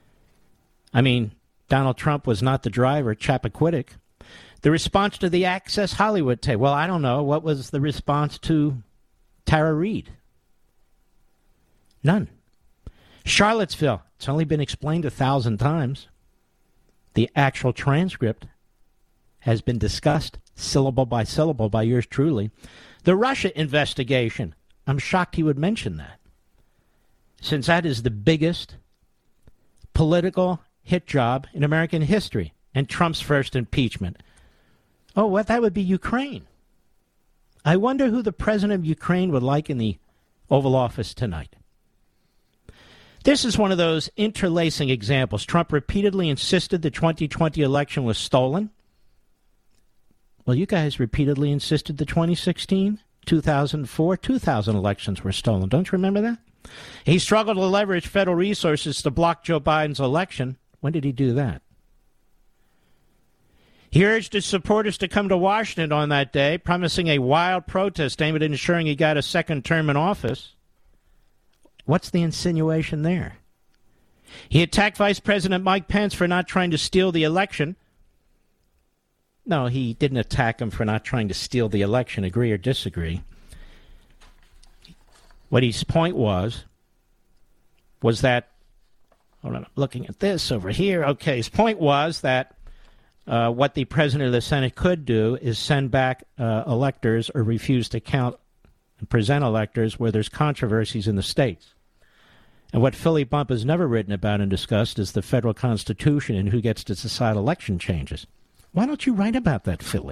I mean, Donald Trump was not the driver, Chappaquiddick. The response to the Access Hollywood tape. Well, I don't know. What was the response to Tara Reid? None. Charlottesville. It's only been explained 1,000 times. The actual transcript has been discussed syllable by syllable by yours truly. The Russia investigation. I'm shocked he would mention that, since that is the biggest political hit job in American history and Trump's first impeachment. Oh, what? That would be Ukraine. I wonder who the president of Ukraine would like in the Oval Office tonight. This is one of those interlacing examples. Trump repeatedly insisted the 2020 election was stolen. Well, you guys repeatedly insisted the 2016, 2004, 2000 elections were stolen. Don't you remember that? He struggled to leverage federal resources to block Joe Biden's election. When did he do that? He urged his supporters to come to Washington on that day, promising a wild protest aimed at ensuring he got a second term in office. What's the insinuation there? He attacked Vice President Mike Pence for not trying to steal the election. No, he didn't attack him for not trying to steal the election, agree or disagree. What his point was that, hold on, I'm looking at this over here. Okay, his point was that what the president of the Senate could do is send back electors or refuse to count and present electors where there's controversies in the states. And what Philly Bump has never written about and discussed is the federal Constitution and who gets to decide election changes. Why don't you write about that, Philly?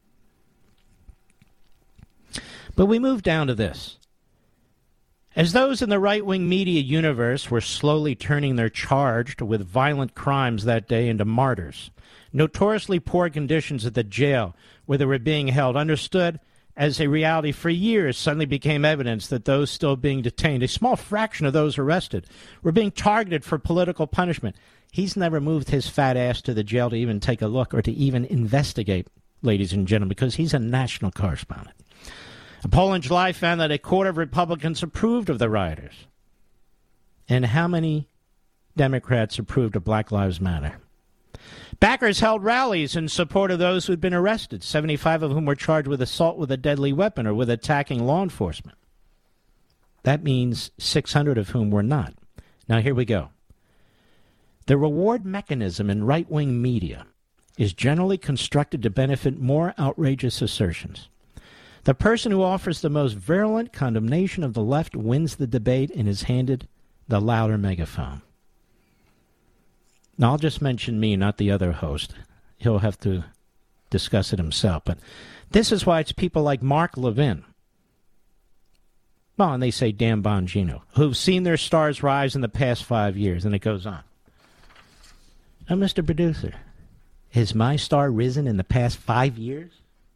But we move down to this. As those in the right-wing media universe were slowly turning their charged with violent crimes that day into martyrs, notoriously poor conditions at the jail where they were being held understood as a reality for years suddenly became evidence that those still being detained, a small fraction of those arrested, were being targeted for political punishment. He's never moved his fat ass to the jail to even take a look or to even investigate, ladies and gentlemen, because he's a national correspondent. A poll in July found that a quarter of Republicans approved of the rioters. And how many Democrats approved of Black Lives Matter? Backers held rallies in support of those who'd been arrested, 75 of whom were charged with assault with a deadly weapon or with attacking law enforcement. That means 600 of whom were not. Now, here we go. The reward mechanism in right-wing media is generally constructed to benefit more outrageous assertions. The person who offers the most virulent condemnation of the left wins the debate and is handed the louder megaphone. Now, I'll just mention me, not the other host. He'll have to discuss it himself. But this is why it's people like Mark Levin. Well, and they say Dan Bongino, who've seen their stars rise in the past 5 years, and it goes on. Now, Mr. Producer, has my star risen in the past 5 years?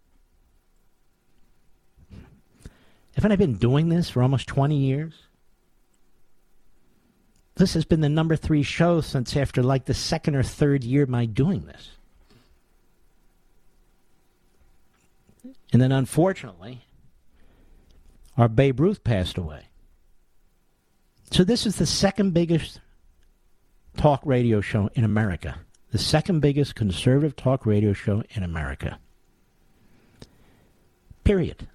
Haven't I been doing this for almost 20 years? This has been the number 3 show since after like the second or third year of my doing this. And then unfortunately, our Babe Ruth passed away. So this is the second biggest talk radio show in America. The second biggest conservative talk radio show in America. Period.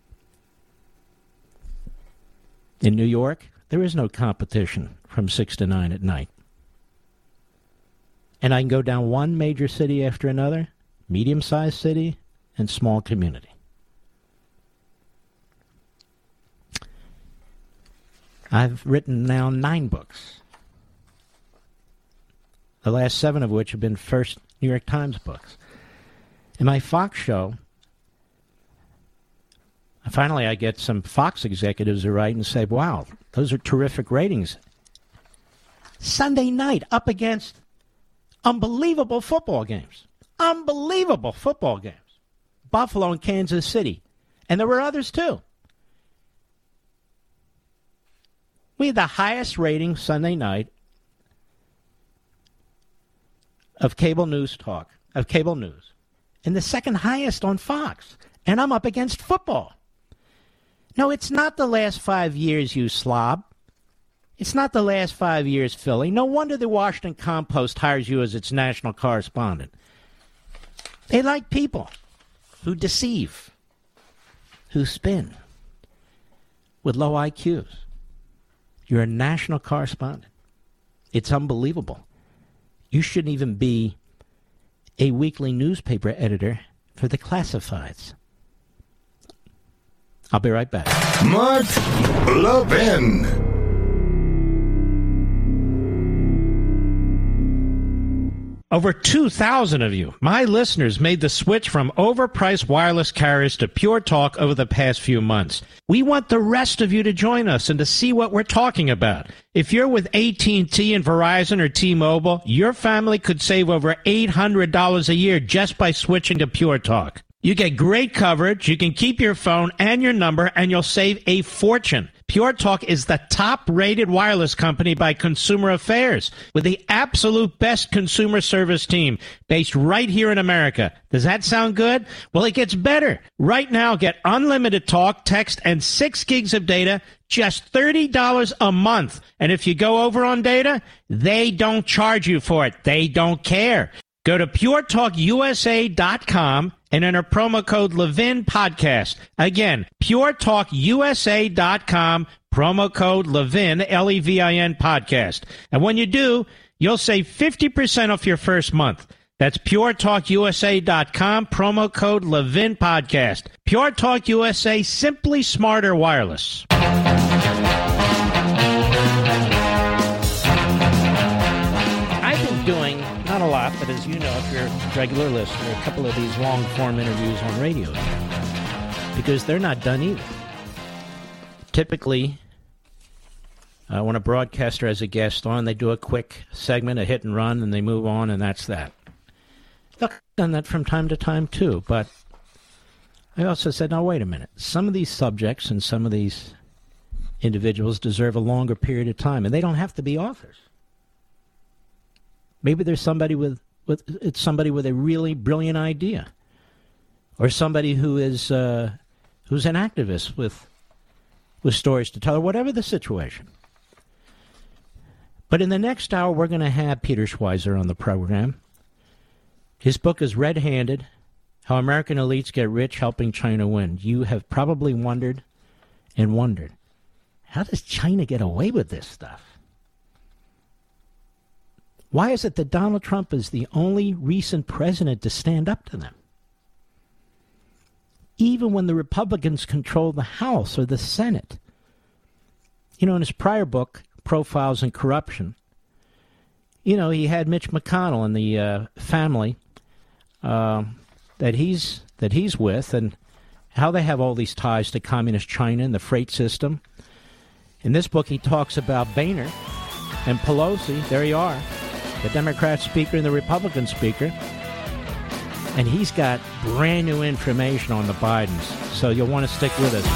In New York, there is no competition from 6 to 9 at night. And I can go down one major city after another, medium-sized city and small community. I've written now 9 books. The last 7 of which have been first New York Times books. In my Fox show, finally I get some Fox executives who write and say, wow, those are terrific ratings. Sunday night up against unbelievable football games. Unbelievable football games. Buffalo and Kansas City. And there were others too. We had the highest rating Sunday night of cable news talk, of cable news. And the second highest on Fox. And I'm up against football. No, it's not the last 5 years, you slob. It's not the last 5 years, Philly. No wonder the Washington Compost hires you as its national correspondent. They like people who deceive, who spin with low IQs. You're a national correspondent. It's unbelievable. You shouldn't even be a weekly newspaper editor for the classifieds. I'll be right back. Mark Levin. Over 2,000 of you, my listeners, made the switch from overpriced wireless carriers to Pure Talk over the past few months. We want the rest of you to join us and to see what we're talking about. If you're with AT&T and Verizon or T-Mobile, your family could save over $800 a year just by switching to Pure Talk. You get great coverage, you can keep your phone and your number, and you'll save a fortune. Pure Talk is the top-rated wireless company by Consumer Affairs, with the absolute best consumer service team based right here in America. Does that sound good? Well, it gets better. Right now, get unlimited talk, text, and 6 gigs of data, just $30 a month. And if you go over on data, they don't charge you for it. They don't care. Go to puretalkusa.com and enter promo code Levin Podcast. Again, puretalkusa.com, promo code Levin, Levin Podcast. And when you do, you'll save 50% off your first month. That's puretalkusa.com, promo code Levin Podcast. Pure Talk USA, simply smarter wireless. I've been doing, not a lot, but as you know, if you're a regular listener, a couple of these long-form interviews on radio, because they're not done either. Typically, when a broadcaster has a guest on, they do a quick segment, a hit and run, and they move on, and that's that. Look, I've done that from time to time, too, but I also said, now, wait a minute. Some of these subjects and some of these individuals deserve a longer period of time, and they don't have to be authors. Maybe there's somebody with a really brilliant idea, or somebody who is who's an activist with stories to tell, or whatever the situation. But in the next hour, we're going to have Peter Schweizer on the program. His book is Red-Handed: How American Elites Get Rich Helping China Win. You have probably wondered and wondered, how does China get away with this stuff? Why is it that Donald Trump is the only recent president to stand up to them? Even when the Republicans control the House or the Senate. You know, in his prior book, profiles in corruption. You know, he had Mitch McConnell and the family that he's with, and how they have all these ties to communist China and the freight system. In this book, he talks about Boehner and Pelosi. There you are, the Democrat speaker and the Republican speaker. And he's got brand new information on the Bidens, so you'll want to stick with us.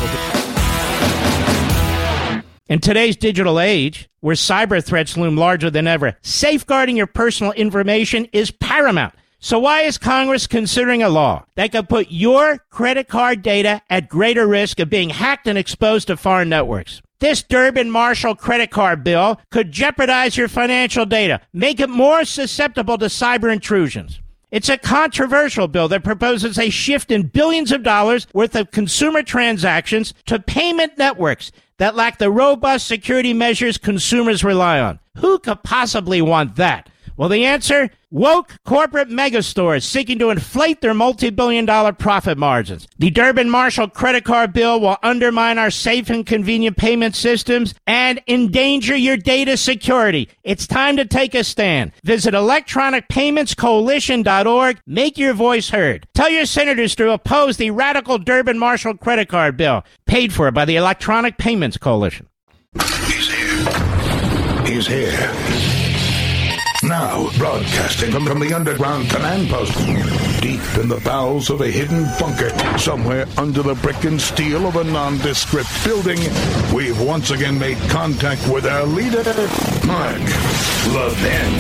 In today's digital age, where cyber threats loom larger than ever, safeguarding your personal information is paramount. So why is Congress considering a law that could put your credit card data at greater risk of being hacked and exposed to foreign networks? This Durbin-Marshall credit card bill could jeopardize your financial data, make it more susceptible to cyber intrusions. It's a controversial bill that proposes a shift in billions of dollars worth of consumer transactions to payment networks that lack the robust security measures consumers rely on. Who could possibly want that? Well, the answer? Woke corporate megastores seeking to inflate their multi-billion-dollar profit margins. The Durbin-Marshall credit card bill will undermine our safe and convenient payment systems and endanger your data security. It's time to take a stand. Visit electronicpaymentscoalition.org. Make your voice heard. Tell your senators to oppose the radical Durbin-Marshall credit card bill, paid for by the Electronic Payments Coalition. He's here. He's here. Now, broadcasting from the underground command post, deep in the bowels of a hidden bunker, somewhere under the brick and steel of a nondescript building, we've once again made contact with our leader, Mark Levin.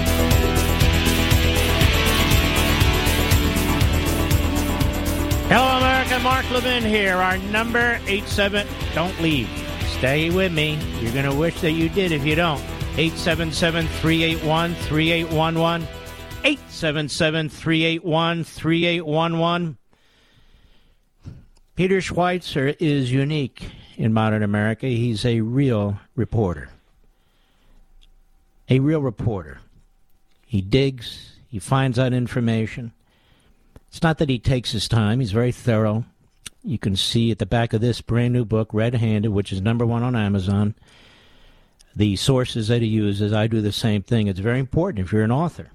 Hello, America. Mark Levin here. Our number, 87. Don't leave. Stay with me. You're going to wish that you did if you don't. 877-381-3811. 877-381-3811. Peter Schweizer is unique in modern America. He's a real reporter. A real reporter. He digs. He finds out information. It's not that he takes his time. He's very thorough. You can see at the back of this brand new book, Red Handed, which is #1 on Amazon, the sources that he uses. I do the same thing. It's very important if you're an author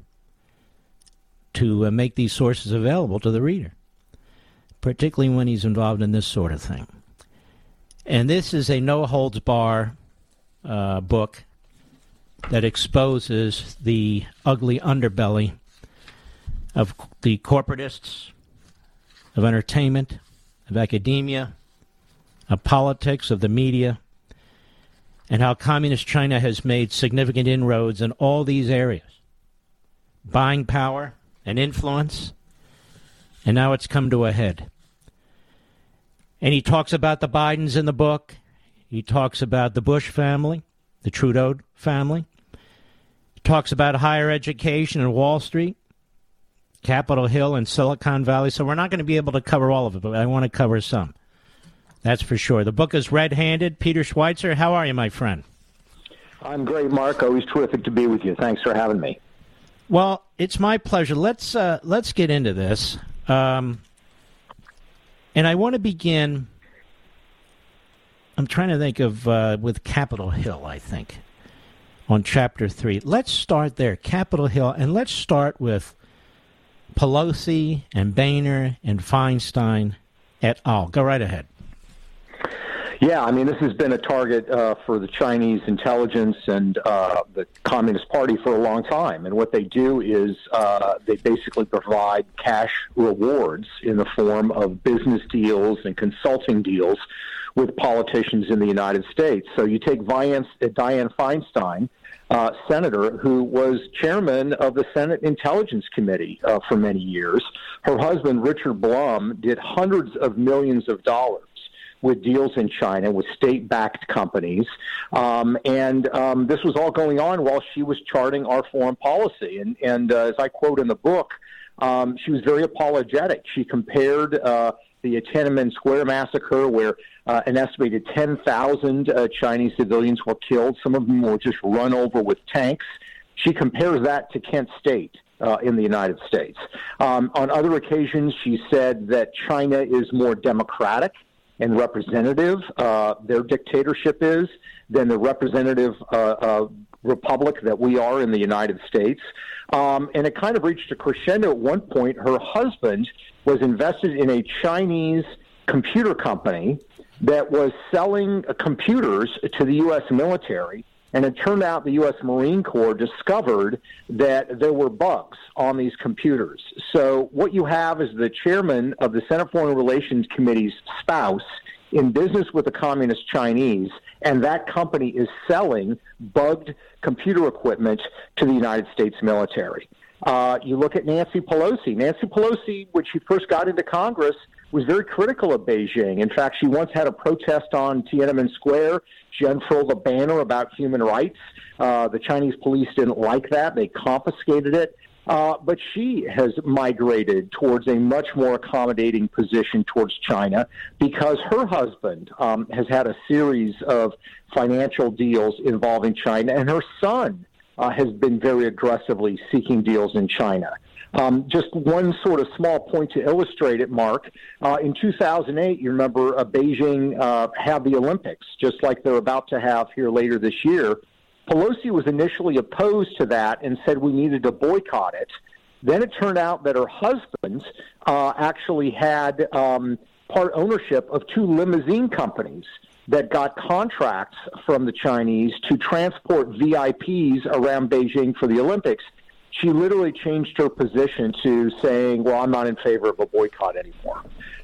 to make these sources available to the reader, particularly when he's involved in this sort of thing. And this is a no-holds-bar book that exposes the ugly underbelly of the corporatists, of entertainment, of academia, of politics, of the media, and how communist China has made significant inroads in all these areas. Buying power and influence, and now it's come to a head. And he talks about the Bidens in the book. He talks about the Bush family, the Trudeau family. He talks about higher education and Wall Street, Capitol Hill and Silicon Valley. So we're not going to be able to cover all of it, but I want to cover some. That's for sure. The book is Red-Handed. Peter Schweizer, how are you, my friend? I'm great, Mark. Always terrific to be with you. Thanks for having me. Well, it's my pleasure. Let's get into this. And I want to begin, I'm trying to think of, with Capitol Hill, I think, on Chapter 3. Let's start there, Capitol Hill, and let's start with Pelosi and Boehner and Feinstein et al. Go right ahead. Yeah, I mean, this has been a target for the Chinese intelligence and the Communist Party for a long time. And what they do is they basically provide cash rewards in the form of business deals and consulting deals with politicians in the United States. So you take Dianne Feinstein, senator who was chairman of the Senate Intelligence Committee for many years. Her husband, Richard Blum, did hundreds of millions of dollars with deals in China with state-backed companies. And this was all going on while she was charting our foreign policy. And as I quote in the book, she was very apologetic. She compared the Tiananmen Square massacre, where an estimated 10,000 Chinese civilians were killed. Some of them were just run over with tanks. She compares that to Kent State in the United States. On other occasions, she said that China is more democratic and representative their dictatorship is than the representative republic that we are in the United States. And it kind of reached a crescendo at one point. Her husband was invested in a Chinese computer company that was selling computers to the U.S. military. And it turned out the U.S. Marine Corps discovered that there were bugs on these computers. So what you have is the chairman of the Senate Foreign Relations Committee's spouse in business with the Communist Chinese, and that company is selling bugged computer equipment to the United States military. You look at Nancy Pelosi. Nancy Pelosi, when she first got into Congress, was very critical of Beijing. In fact, she once had a protest on Tiananmen Square. She unfurled a banner about human rights. The Chinese police didn't like that. They confiscated it. But she has migrated towards a much more accommodating position towards China because her husband has had a series of financial deals involving China, and her son has been very aggressively seeking deals in China. Just one sort of small point to illustrate it, Mark. In 2008, you remember Beijing had the Olympics, just like they're about to have here later this year. Pelosi was initially opposed to that and said we needed to boycott it. Then it turned out that her husband actually had part ownership of two limousine companies that got contracts from the Chinese to transport VIPs around Beijing for the Olympics. She literally changed her position to saying, well, I'm not in favor of a boycott anymore.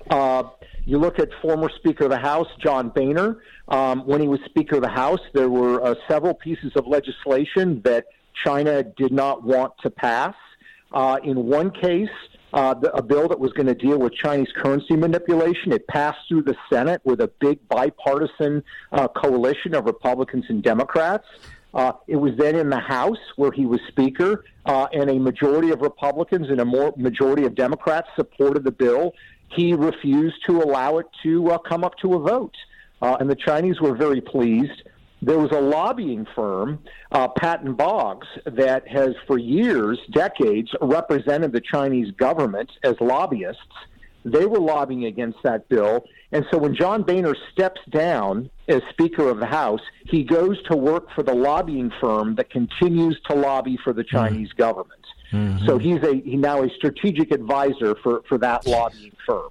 You look at former Speaker of the House, John Boehner. When he was Speaker of the House, there were several pieces of legislation that China did not want to pass. In one case, a bill that was going to deal with Chinese currency manipulation, it passed through the Senate with a big bipartisan coalition of Republicans and Democrats. It was then in the House where he was Speaker, and a majority of Republicans and a majority of Democrats supported the bill. He refused to allow it to come up to a vote, and the Chinese were very pleased. There was a lobbying firm, Patton Boggs, that has for years, decades, represented the Chinese government as lobbyists. They were lobbying against that bill. And so when John Boehner steps down as Speaker of the House, he goes to work for the lobbying firm that continues to lobby for the Chinese government. Mm-hmm. So he's now a strategic advisor for that lobbying firm.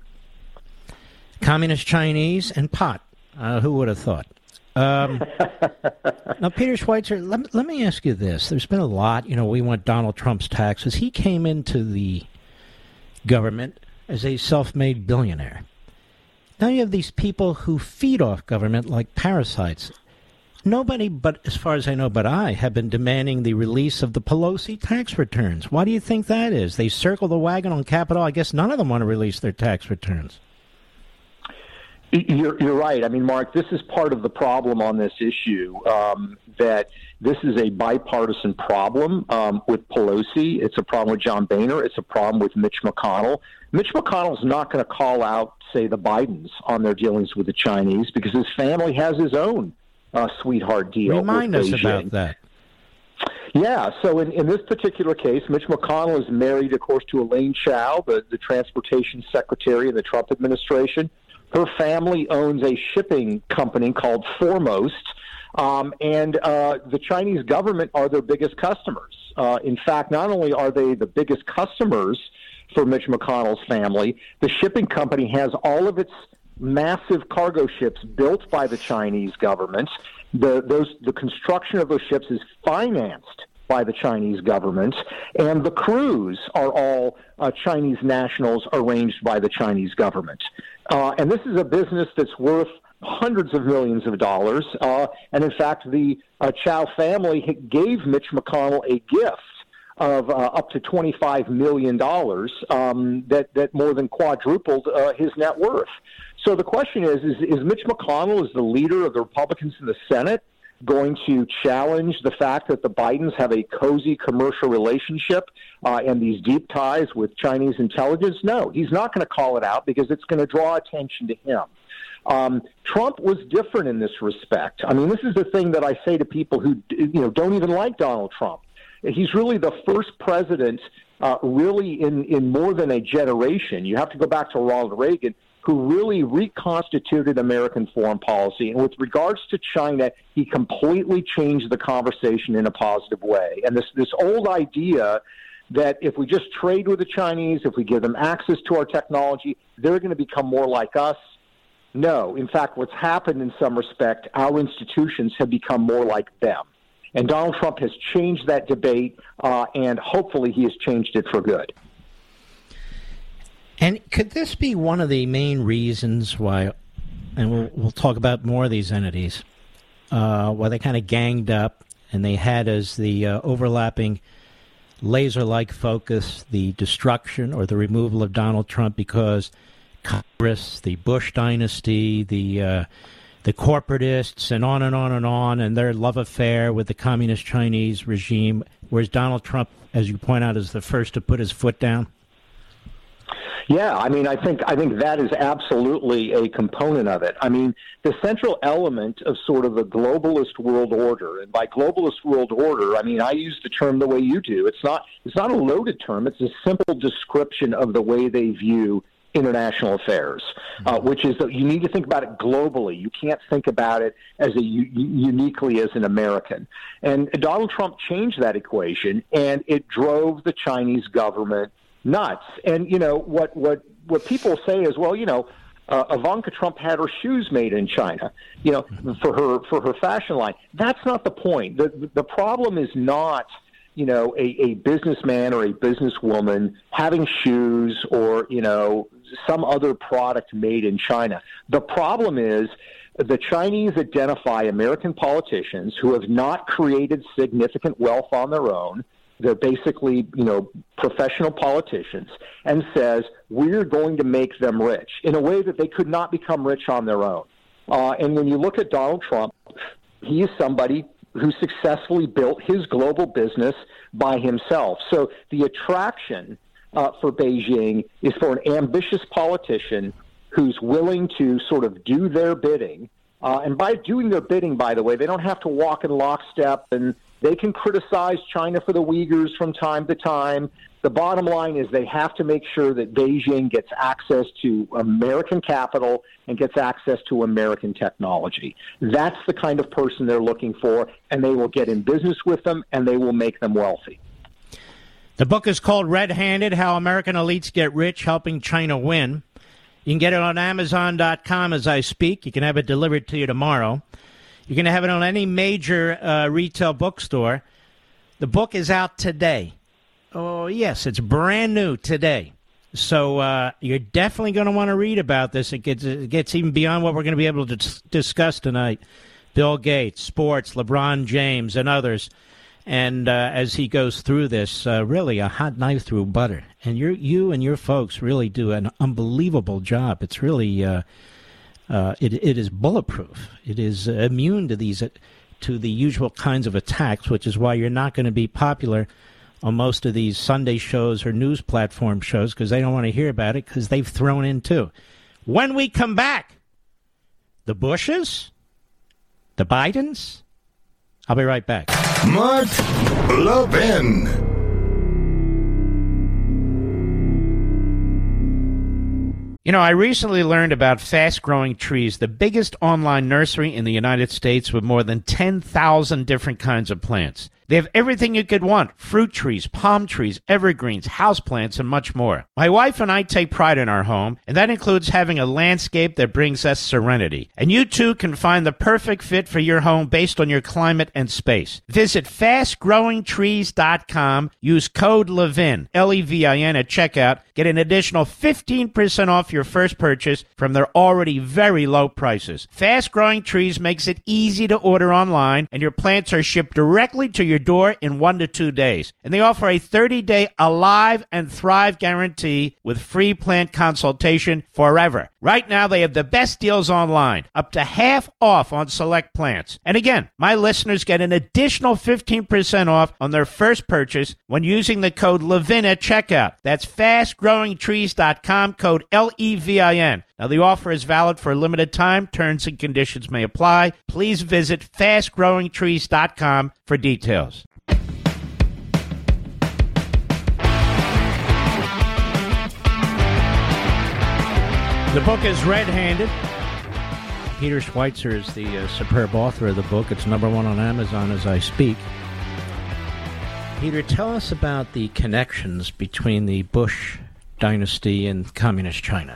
Communist Chinese and pot. Who would have thought? Now, Peter Schweizer, let me ask you this. There's been a lot, we want Donald Trump's taxes. He came into the government as a self-made billionaire. Now you have these people who feed off government like parasites. Nobody, but as far as I know, but I have been demanding the release of the Pelosi tax returns. Why do you think that is? They circle the wagon on Capitol. I guess none of them want to release their tax returns. You're right. I mean, Mark, this is part of the problem on this issue, that this is a bipartisan problem with Pelosi. It's a problem with John Boehner. It's a problem with Mitch McConnell. Mitch McConnell's not going to call out, say, the Bidens on their dealings with the Chinese because his family has his own sweetheart deal. Remind us about that. Yeah, so in this particular case, Mitch McConnell is married, of course, to Elaine Chao, the transportation secretary in the Trump administration. Her family owns a shipping company called Foremost, and the Chinese government are their biggest customers. In fact, not only are they the biggest customers for Mitch McConnell's family, the shipping company has all of its massive cargo ships built by the Chinese government. The construction of those ships is financed by the Chinese government, and the crews are all Chinese nationals arranged by the Chinese government. And this is a business that's worth hundreds of millions of dollars. And in fact, the Chao family gave Mitch McConnell a gift of up to $25 million that more than quadrupled his net worth. So the question is Mitch McConnell, as the leader of the Republicans in the Senate, going to challenge the fact that the Bidens have a cozy commercial relationship and these deep ties with Chinese intelligence? No, he's not going to call it out because it's going to draw attention to him. Trump was different in this respect. I mean, this is the thing that I say to people who don't even like Donald Trump. He's really the first president really in more than a generation. You have to go back to Ronald Reagan. who really reconstituted American foreign policy. And with regards to China, he completely changed the conversation in a positive way. And this old idea that if we just trade with the Chinese, if we give them access to our technology, they're going to become more like us. No. In fact, what's happened in some respect, our institutions have become more like them. And Donald Trump has changed that debate, and hopefully he has changed it for good. And could this be one of the main reasons why, and we'll talk about more of these entities, why they kind of ganged up and they had as the overlapping laser-like focus the destruction or the removal of Donald Trump because Congress, the Bush dynasty, the corporatists, and on and on and on, and their love affair with the communist Chinese regime, whereas Donald Trump, as you point out, is the first to put his foot down? Yeah, I mean, I think that is absolutely a component of it. I mean, the central element of sort of the globalist world order, and by globalist world order, I mean, I use the term the way you do. It's not a loaded term. It's a simple description of the way they view international affairs, which is that you need to think about it globally. You can't think about it as uniquely as an American. And Donald Trump changed that equation, and it drove the Chinese government nuts. And, you know, what people say is, well, you know, Ivanka Trump had her shoes made in China, you know, for her fashion line. That's not the point. The problem is not, you know, a businessman or a businesswoman having shoes or, you know, some other product made in China. The problem is the Chinese identify American politicians who have not created significant wealth on their own. They're basically, you know, professional politicians, and says, we're going to make them rich in a way that they could not become rich on their own. And when you look at Donald Trump, he is somebody who successfully built his global business by himself. So the attraction for Beijing is for an ambitious politician who's willing to sort of do their bidding. And by doing their bidding, by the way, they don't have to walk in lockstep, and they can criticize China for the Uyghurs from time to time. The bottom line is they have to make sure that Beijing gets access to American capital and gets access to American technology. That's the kind of person they're looking for, and they will get in business with them, and they will make them wealthy. The book is called Red-Handed, How American Elites Get Rich, Helping China Win. You can get it on Amazon.com as I speak. You can have it delivered to you tomorrow. You can have it on any major retail bookstore. The book is out today. Oh, yes, it's brand new today. So you're definitely going to want to read about this. It gets even beyond what we're going to be able to discuss tonight. Bill Gates, sports, LeBron James, and others. And as he goes through this, really a hot knife through butter. And you and your folks really do an unbelievable job. It's really... It is bulletproof. It is immune to the usual kinds of attacks, which is why you're not going to be popular on most of these Sunday shows or news platform shows, because they don't want to hear about it because they've thrown in too. When we come back, the Bushes, the Bidens. I'll be right back. Mark Levin. You know, I recently learned about Fast Growing Trees, the biggest online nursery in the United States with more than 10,000 different kinds of plants. They have everything you could want: fruit trees, palm trees, evergreens, houseplants, and much more. My wife and I take pride in our home, and that includes having a landscape that brings us serenity. And you too can find the perfect fit for your home based on your climate and space. Visit fastgrowingtrees.com. Use code LEVIN, L-E-V-I-N, at checkout. Get an additional 15% off your first purchase from their already very low prices. Fast Growing Trees makes it easy to order online, and your plants are shipped directly to your door in 1 to 2 days. And they offer a 30-day Alive and Thrive guarantee with free plant consultation forever. Right now, they have the best deals online, up to half off on select plants. And again, my listeners get an additional 15% off on their first purchase when using the code LEVIN at checkout. That's fastgrowingtrees.com, code LEVIN. Now, the offer is valid for a limited time. Terms and conditions may apply. Please visit fastgrowingtrees.com for details. The book is Red-Handed. Peter Schweitzer is the superb author of the book. It's #1 on Amazon as I speak. Peter, tell us about the connections between the Bush dynasty and communist China.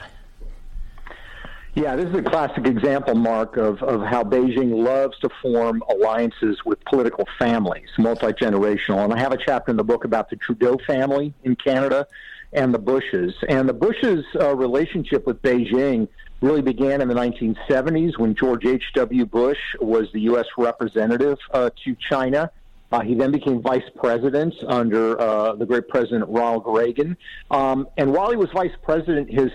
Yeah, this is a classic example, Mark, of how Beijing loves to form alliances with political families, multi-generational. And I have a chapter in the book about the Trudeau family in Canada and the Bushes. And the Bushes' relationship with Beijing really began in the 1970s when George H.W. Bush was the U.S. representative to China. He then became vice president under the great President Ronald Reagan. And while he was vice president, his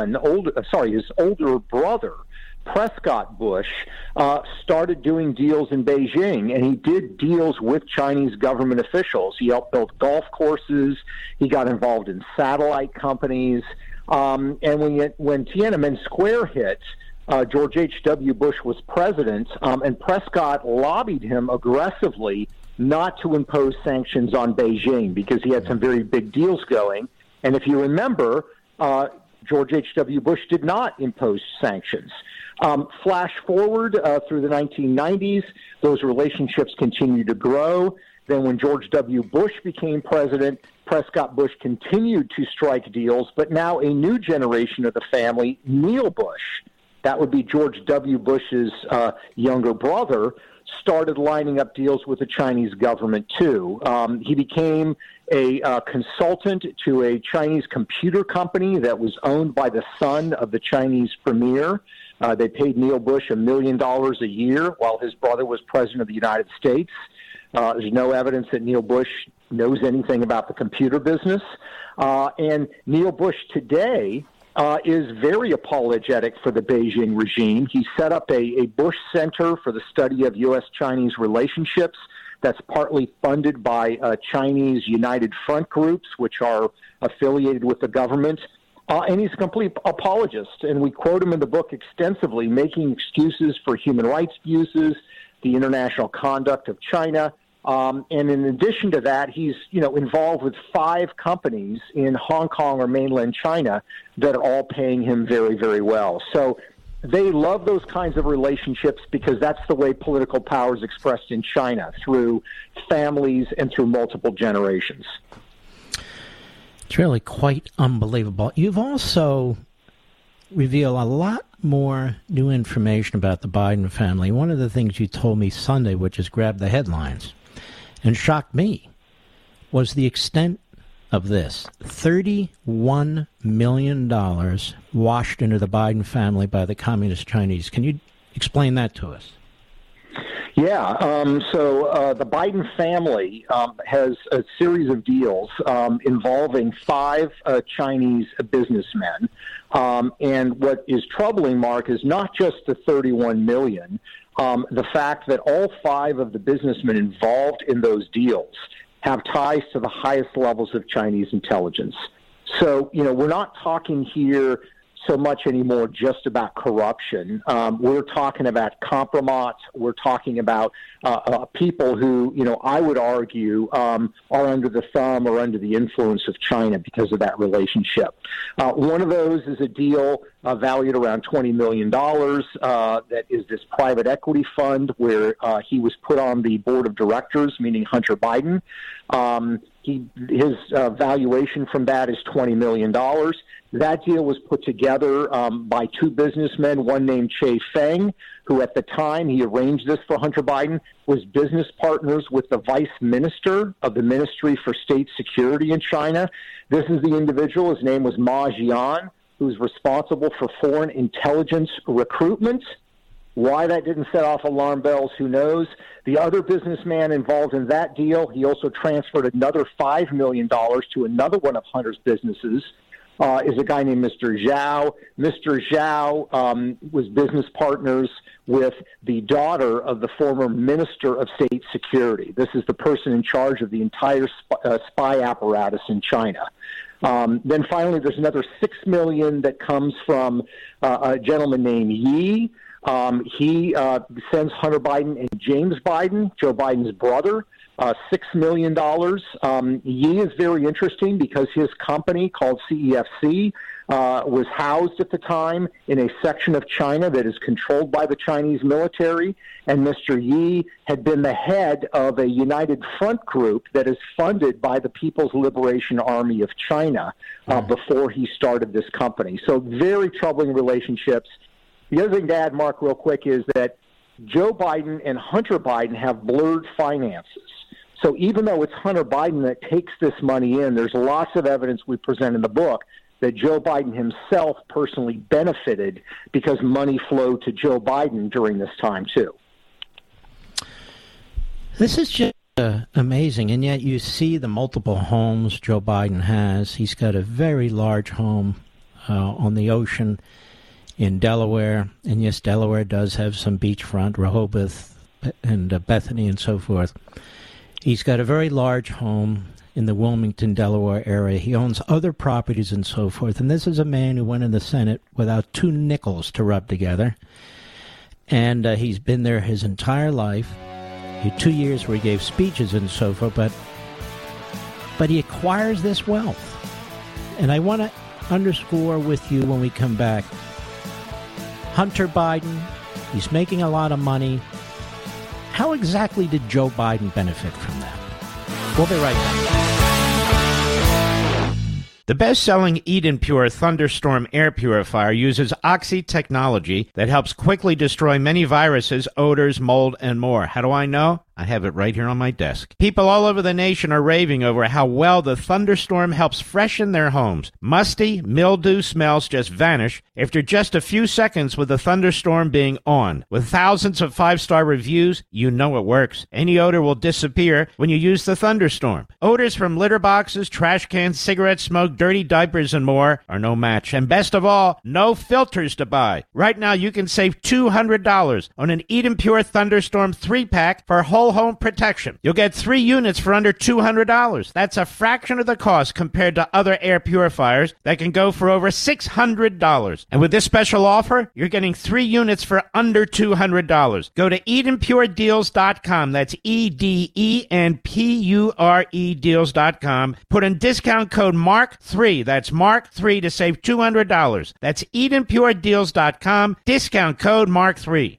older brother, Prescott Bush, started doing deals in Beijing, and he did deals with Chinese government officials. He helped build golf courses. He got involved in satellite companies. And when Tiananmen Square hit, George H.W. Bush was president, and Prescott lobbied him aggressively not to impose sanctions on Beijing because he had some very big deals going. And if you remember, George H.W. Bush did not impose sanctions. Flash forward through the 1990s, those relationships continued to grow. Then when George W. Bush became president, Prescott Bush continued to strike deals, but now a new generation of the family, Neil Bush, that would be George W. Bush's younger brother, started lining up deals with the Chinese government, too. He became a consultant to a Chinese computer company that was owned by the son of the Chinese premier. They paid Neil Bush $1 million a year while his brother was president of the United States. There's no evidence that Neil Bush knows anything about the computer business. And Neil Bush today is very apologetic for the Beijing regime. He set up a Bush Center for the study of U.S.-Chinese relationships that's partly funded by Chinese United Front groups, which are affiliated with the government. And he's a complete apologist, and we quote him in the book extensively, making excuses for human rights abuses, the international conduct of China. And in addition to that, he's involved with 5 companies in Hong Kong or mainland China that are all paying him very, very well. So they love those kinds of relationships because that's the way political power is expressed in China, through families and through multiple generations. It's really quite unbelievable. You've also revealed a lot more new information about the Biden family. One of the things you told me Sunday, which has grabbed the headlines and shocked me, was the extent of this. $31 million washed into the Biden family by the Communist Chinese. Can you explain that to us? Yeah, so the Biden family has a series of deals involving 5 Chinese businessmen. And what is troubling, Mark, is not just the $31 million, the fact that all 5 of the businessmen involved in those deals have ties to the highest levels of Chinese intelligence. So, we're not talking here so much anymore just about corruption. We're talking about compromise. We're talking about people who, I would argue are under the thumb or under the influence of China because of that relationship. One of those is a deal valued around $20 million that is this private equity fund where he was put on the board of directors, meaning Hunter Biden. His valuation from that is $20 million. That deal was put together by 2 businessmen, one named Che Feng, who at the time he arranged this for Hunter Biden, was business partners with the vice minister of the Ministry for State Security in China. This is the individual. His name was Ma Jian, who's responsible for foreign intelligence recruitment. Why that didn't set off alarm bells, who knows? The other businessman involved in that deal, he also transferred another $5 million to another one of Hunter's businesses, is a guy named Mr. Zhao. Mr. Zhao was business partners with the daughter of the former Minister of State Security. This is the person in charge of the entire spy apparatus in China. Then finally, there's another $6 million that comes from a gentleman named Yi. He sends Hunter Biden and James Biden, Joe Biden's brother, $6 million. Yi is very interesting because his company called CEFC was housed at the time in a section of China that is controlled by the Chinese military, and Mr. Yi had been the head of a United Front group that is funded by the People's Liberation Army of China before he started this company. So very troubling relationships. The other thing to add, Mark, real quick, is that Joe Biden and Hunter Biden have blurred finances. So even though it's Hunter Biden that takes this money in, there's lots of evidence we present in the book that Joe Biden himself personally benefited because money flowed to Joe Biden during this time, too. This is just amazing, and yet you see the multiple homes Joe Biden has. He's got a very large home on the ocean in Delaware, and yes, Delaware does have some beachfront, Rehoboth and Bethany and so forth. He's got a very large home in the Wilmington, Delaware area. He owns other properties and so forth, and this is a man who went in the Senate without 2 nickels to rub together, and he's been there his entire life. He had 2 years where he gave speeches and so forth, but he acquires this wealth. And I want to underscore with you when we come back, Hunter Biden, he's making a lot of money. How exactly did Joe Biden benefit from that? We'll be right back. The best-selling Eden Pure Thunderstorm air purifier uses Oxy technology that helps quickly destroy many viruses, odors, mold, and more. How do I know? I have it right here on my desk. People all over the nation are raving over how well the Thunderstorm helps freshen their homes. Musty, mildew smells just vanish after just a few seconds with the Thunderstorm being on. With thousands of 5-star reviews, you know it works. Any odor will disappear when you use the Thunderstorm. Odors from litter boxes, trash cans, cigarette smoke, dirty diapers, and more are no match. And best of all, no filters to buy. Right now, you can save $200 on an Eden Pure Thunderstorm 3-pack for whole home protection. You'll get 3 units for under $200. That's a fraction of the cost compared to other air purifiers that can go for over $600. And with this special offer, you're getting 3 units for under $200. Go to EdenPureDeals.com. That's EDENPURE Deals.com. Put in discount code MARK3. That's MARK3 to save $200. That's EdenPureDeals.com. Discount code MARK3.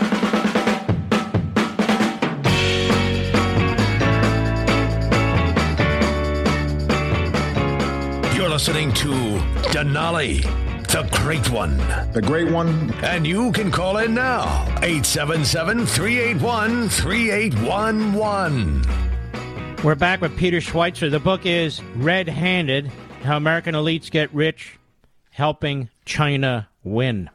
Listening to Denali, the Great One. The Great One. And you can call in now, 877-381-3811. We're back with Peter Schweitzer. The book is Red-Handed, How American Elites Get Rich, Helping China Win.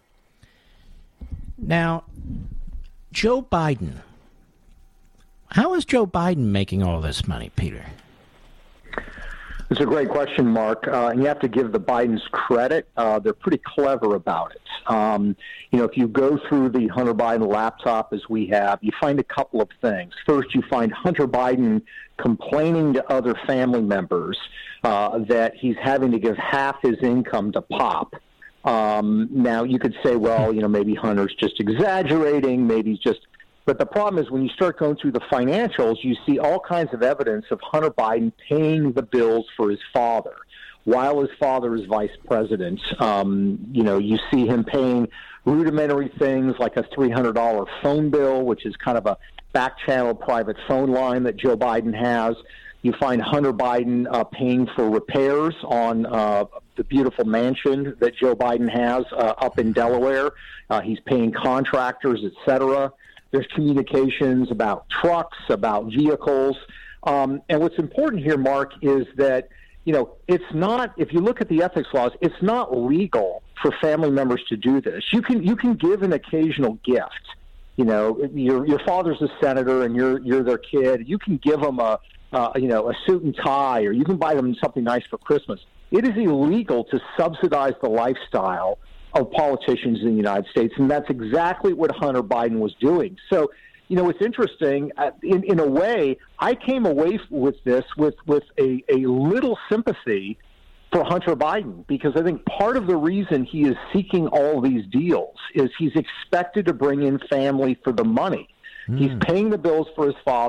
Now, Joe Biden. How is Joe Biden making all this money, Peter? It's a great question, Mark, and you have to give the Bidens credit. They're pretty clever about it. If you go through the Hunter Biden laptop as we have, you find a couple of things. First, you find Hunter Biden complaining to other family members that he's having to give half his income to Pop. Now, you could say, well, maybe Hunter's just exaggerating, maybe he's just... But the problem is when you start going through the financials, you see all kinds of evidence of Hunter Biden paying the bills for his father while his father is vice president. You see him paying rudimentary things like a $300 phone bill, which is kind of a back-channel private phone line that Joe Biden has. You find Hunter Biden paying for repairs on the beautiful mansion that Joe Biden has up in Delaware. He's paying contractors, et cetera. There's communications about trucks, about vehicles. And what's important here, Mark, is that, it's not, if you look at the ethics laws, it's not legal for family members to do this. You can give an occasional gift. Your father's a senator and you're their kid. You can give them a suit and tie, or you can buy them something nice for Christmas. It is illegal to subsidize the lifestyle of politicians in the United States, and that's exactly what Hunter Biden was doing. So, it's interesting. In a way, I came away with this with a little sympathy for Hunter Biden, because I think part of the reason he is seeking all these deals is he's expected to bring in family for the money. He's paying the bills for his father.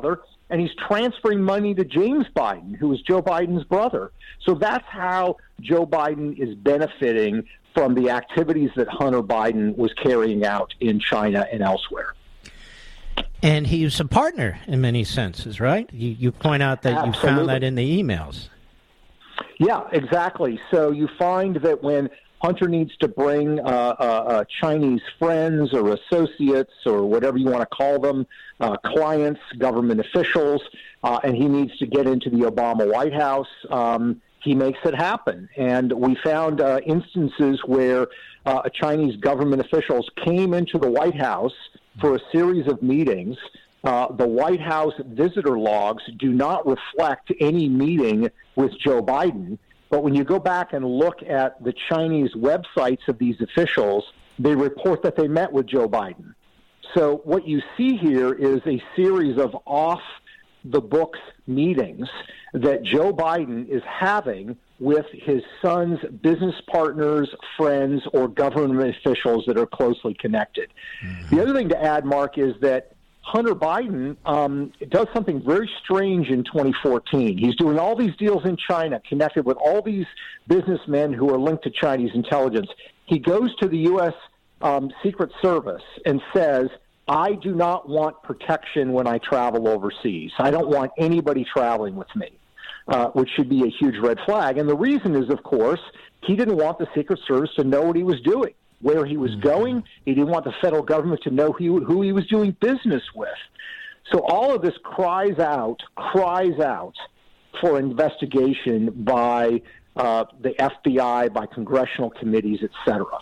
and he's transferring money to James Biden, who is Joe Biden's brother. So that's how Joe Biden is benefiting from the activities that Hunter Biden was carrying out in China and elsewhere. And he's a partner in many senses, right? You point out that Absolutely. You found that in the emails. Yeah, exactly. So you find that when Hunter needs to bring Chinese friends or associates or whatever you want to call them, clients, government officials, and he needs to get into the Obama White House, he makes it happen. And we found instances where Chinese government officials came into the White House for a series of meetings. The White House visitor logs do not reflect any meeting with Joe Biden. But when you go back and look at the Chinese websites of these officials, they report that they met with Joe Biden. So what you see here is a series of off-the-books meetings that Joe Biden is having with his son's business partners, friends, or government officials that are closely connected. Mm-hmm. The other thing to add, Mark, is that Hunter Biden does something very strange in 2014. He's doing all these deals in China, connected with all these businessmen who are linked to Chinese intelligence. He goes to the U.S. Secret Service and says, I do not want protection when I travel overseas. I don't want anybody traveling with me, which should be a huge red flag. And the reason is, of course, he didn't want the Secret Service to know what he was doing, where he was going. He didn't want the federal government to know who he was doing business with. So all of this cries out for investigation by the FBI, by congressional committees, et cetera.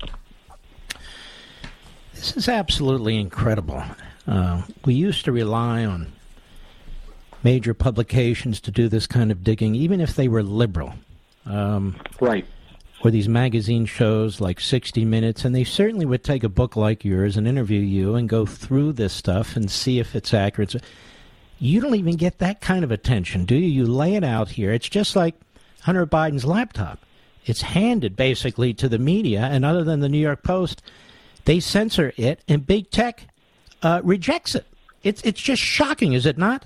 This is absolutely incredible. We used to rely on major publications to do this kind of digging, even if they were liberal. Right. Or these magazine shows like 60 Minutes, and they certainly would take a book like yours and interview you and go through this stuff and see if it's accurate. You don't even get that kind of attention, do you? You lay it out here. It's just like Hunter Biden's laptop. It's handed basically to the media, and other than the New York Post, they censor it, and big tech rejects it. It's just shocking, is it not?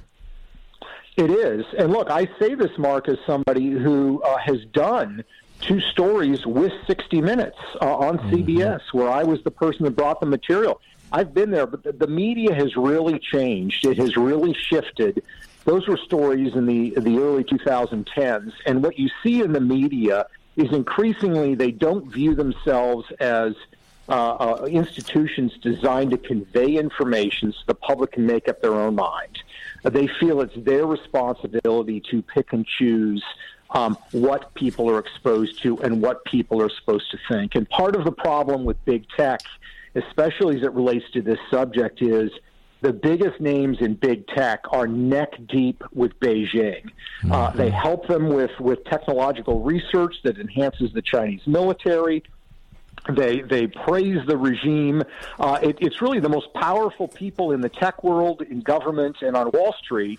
It is. And look, I say this, Mark, as somebody who has done 2 stories with 60 Minutes on CBS, where I was the person that brought the material. I've been there, but the media has really changed. It has really shifted. Those were stories in the early 2010s, and what you see in the media is increasingly they don't view themselves as institutions designed to convey information so the public can make up their own mind. They feel it's their responsibility to pick and choose what people are exposed to and what people are supposed to think. And part of the problem with big tech, especially as it relates to this subject, is the biggest names in big tech are neck deep with Beijing. They help them with technological research that enhances the Chinese military. They praise the regime. It's really the most powerful people in the tech world, in government, and on Wall Street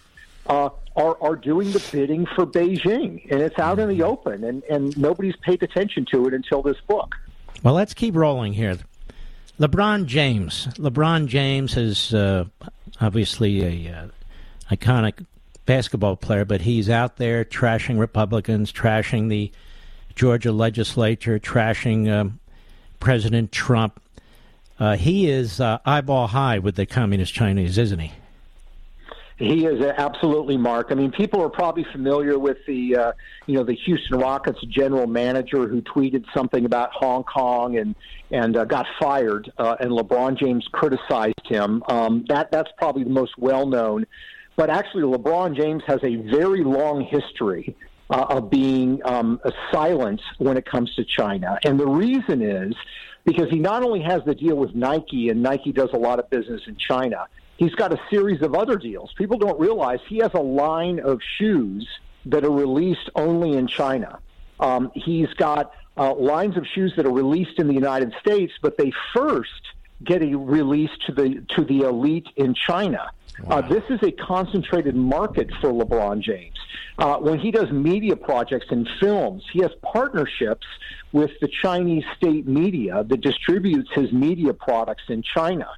are doing the bidding for Beijing, and it's out in the open, and nobody's paid attention to it until this book. Well, let's keep rolling here. LeBron James. LeBron James is obviously a iconic basketball player, but he's out there trashing Republicans, trashing the Georgia legislature, trashing President Trump. He is eyeball high with the communist Chinese, isn't he? He is absolutely, Mark. I mean, people are probably familiar with the Houston Rockets general manager who tweeted something about Hong Kong and got fired, and LeBron James criticized him. That's probably the most well-known. But actually, LeBron James has a very long history of being silent when it comes to China. And the reason is because he not only has the deal with Nike, and Nike does a lot of business in China, he's got a series of other deals. People don't realize he has a line of shoes that are released only in China. He's got lines of shoes that are released in the United States, but they first get a release to the elite in China. Wow. This is a concentrated market for LeBron James. When he does media projects and films, he has partnerships with the Chinese state media that distributes his media products in China.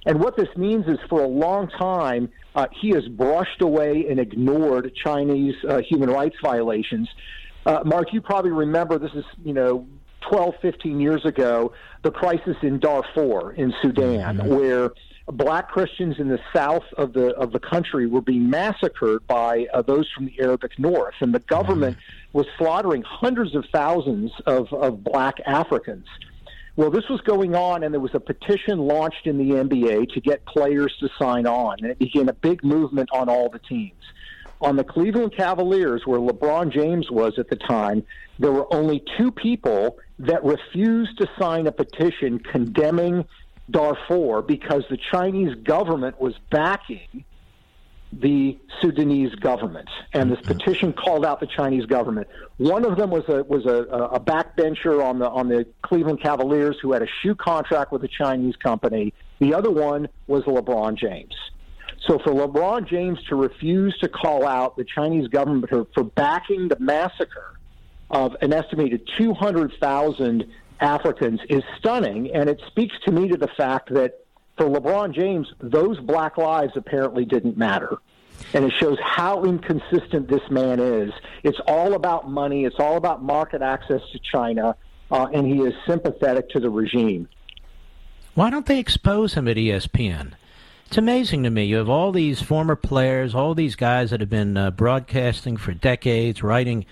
And what this means is for a long time, he has brushed away and ignored Chinese human rights violations. Mark, you probably remember, this is, 12, 15 years ago, the crisis in Darfur in Sudan, where black Christians in the south of the country were being massacred by those from the Arabic north. And the government was slaughtering hundreds of thousands of black Africans. Well, this was going on, and there was a petition launched in the NBA to get players to sign on, and it began a big movement on all the teams. On the Cleveland Cavaliers, where LeBron James was at the time, there were only 2 people that refused to sign a petition condemning Darfur because the Chinese government was backing the Sudanese government, and this petition called out the Chinese government. One of them was a backbencher on the Cleveland Cavaliers who had a shoe contract with a Chinese company. The other one was LeBron James. So for LeBron James to refuse to call out the Chinese government for backing the massacre of an estimated 200,000 Africans is stunning, and it speaks to me to the fact that for LeBron James, those black lives apparently didn't matter. And it shows how inconsistent this man is. It's all about money. It's all about market access to China, and he is sympathetic to the regime. Why don't they expose him at ESPN? It's amazing to me. You have all these former players, all these guys that have been broadcasting for decades, writing,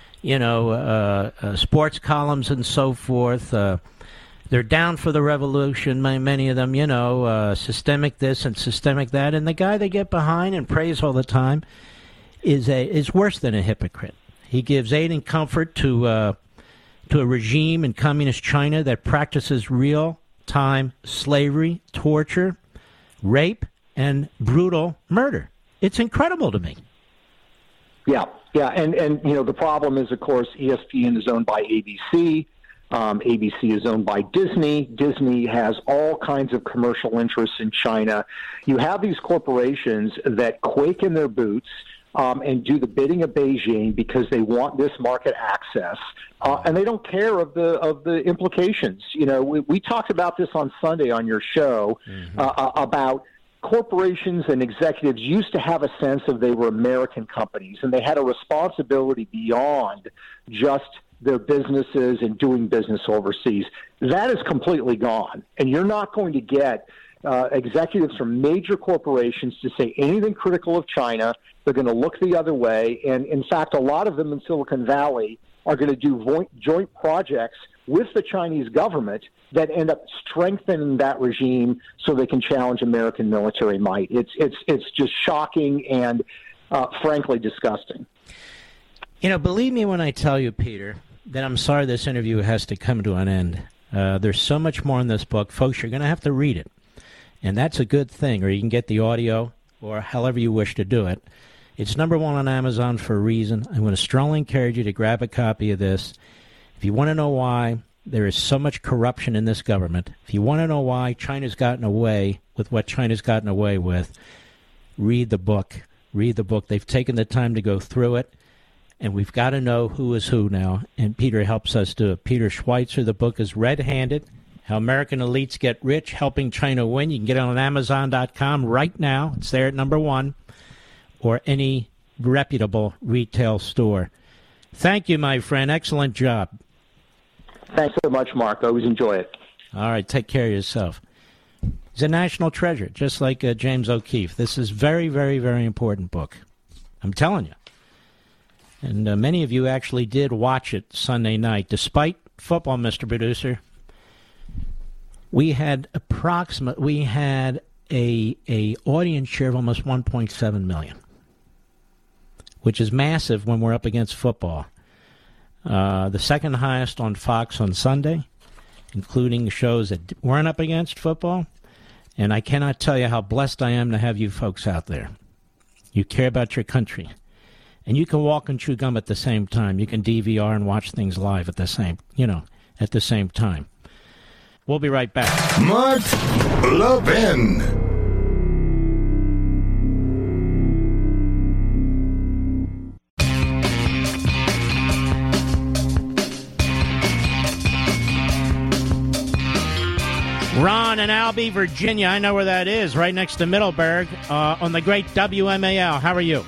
sports columns and so forth. They're down for the revolution, many of them, systemic this and systemic that. And the guy they get behind and praise all the time is worse than a hypocrite. He gives aid and comfort to a regime in communist China that practices real-time slavery, torture, rape, and brutal murder. It's incredible to me. Yeah, and the problem is, of course, ESPN is owned by ABC. ABC is owned by Disney. Disney has all kinds of commercial interests in China. You have these corporations that quake in their boots and do the bidding of Beijing because they want this market access, and they don't care of the implications. We talked about this on Sunday on your show about corporations and executives used to have a sense of they were American companies, and they had a responsibility beyond just their businesses and doing business overseas. That is completely gone, and you're not going to get executives from major corporations to say anything critical of China. They're going to look the other way, and in fact, a lot of them in Silicon Valley are going to do joint projects with the Chinese government that end up strengthening that regime so they can challenge American military might. It's just shocking and frankly disgusting. Believe me when I tell you, Peter, that I'm sorry this interview has to come to an end. There's so much more in this book. Folks, you're going to have to read it. And that's a good thing, or you can get the audio or however you wish to do it. It's #1 on Amazon for a reason. I'm going to strongly encourage you to grab a copy of this. If you want to know why there is so much corruption in this government, if you want to know why China's gotten away with what China's gotten away with, read the book. Read the book. They've taken the time to go through it. And we've got to know who is who now, and Peter helps us do it. Peter Schweitzer, the book is Red-Handed, How American Elites Get Rich, Helping China Win. You can get it on Amazon.com right now. It's there at #1, or any reputable retail store. Thank you, my friend. Excellent job. Thanks so much, Mark. I always enjoy it. All right, take care of yourself. He's a national treasure, just like James O'Keefe. This is very, very, very important book. I'm telling you. And many of you actually did watch it Sunday night. Despite football, Mr. Producer, we had a audience share of almost 1.7 million, which is massive when we're up against football. The second highest on Fox on Sunday, including shows that weren't up against football. And I cannot tell you how blessed I am to have you folks out there. You care about your country. And you can walk and chew gum at the same time. You can DVR and watch things live at the same time. We'll be right back. Mark Levin. Ron in Albee, Virginia. I know where that is, right next to Middleburg, on the great WMAL. How are you?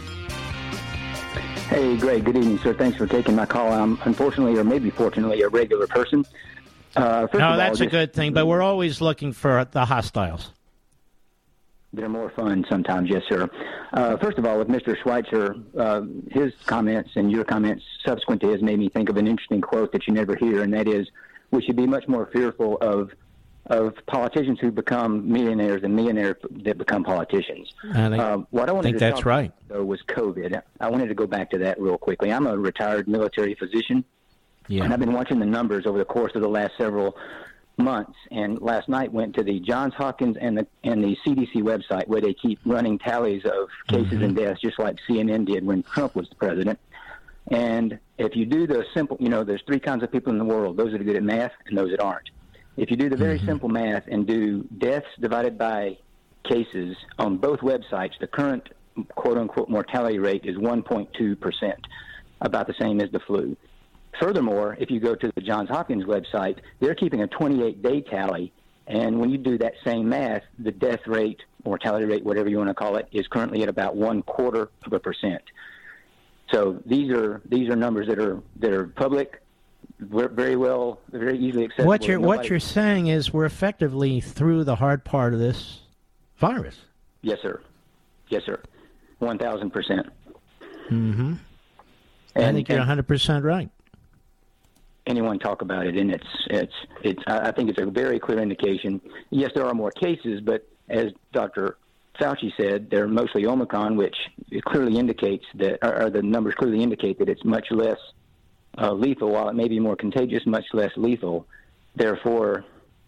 Hey, Greg. Good evening, sir. Thanks for taking my call. I'm unfortunately, or maybe fortunately, a regular person. That's a good thing, but we're always looking for the hostiles. They're more fun sometimes, yes, sir. First of all, with Mr. Schweitzer, his comments and your comments subsequent to his made me think of an interesting quote that you never hear, and that is, we should be much more fearful of politicians who become millionaires and millionaires that become politicians. What I wanted to talk about, though, was COVID. I wanted to go back to that real quickly. I'm a retired military physician, and I've been watching the numbers over the course of the last several months. And last night went to the Johns Hopkins and the CDC website where they keep running tallies of cases and deaths, just like CNN did when Trump was the president. And if you do the simple, there's three kinds of people in the world: those that are good at math and those that aren't. If you do the very simple math and do deaths divided by cases on both websites, the current quote-unquote mortality rate is 1.2%, about the same as the flu. Furthermore, if you go to the Johns Hopkins website, they're keeping a 28-day tally, and when you do that same math, the death rate, mortality rate, whatever you want to call it, is currently at about 0.25%. So these are numbers that are public. Very easily accessible. What you're saying is we're effectively through the hard part of this virus. Yes, sir. 1,000%. Mm-hmm. I think you're 100% right. Anyone talk about it, and it's. I think it's a very clear indication. Yes, there are more cases, but as Dr. Fauci said, they're mostly Omicron, which it clearly indicates that, or the numbers clearly indicate that it's much less lethal. While it may be more contagious, much less lethal. Therefore,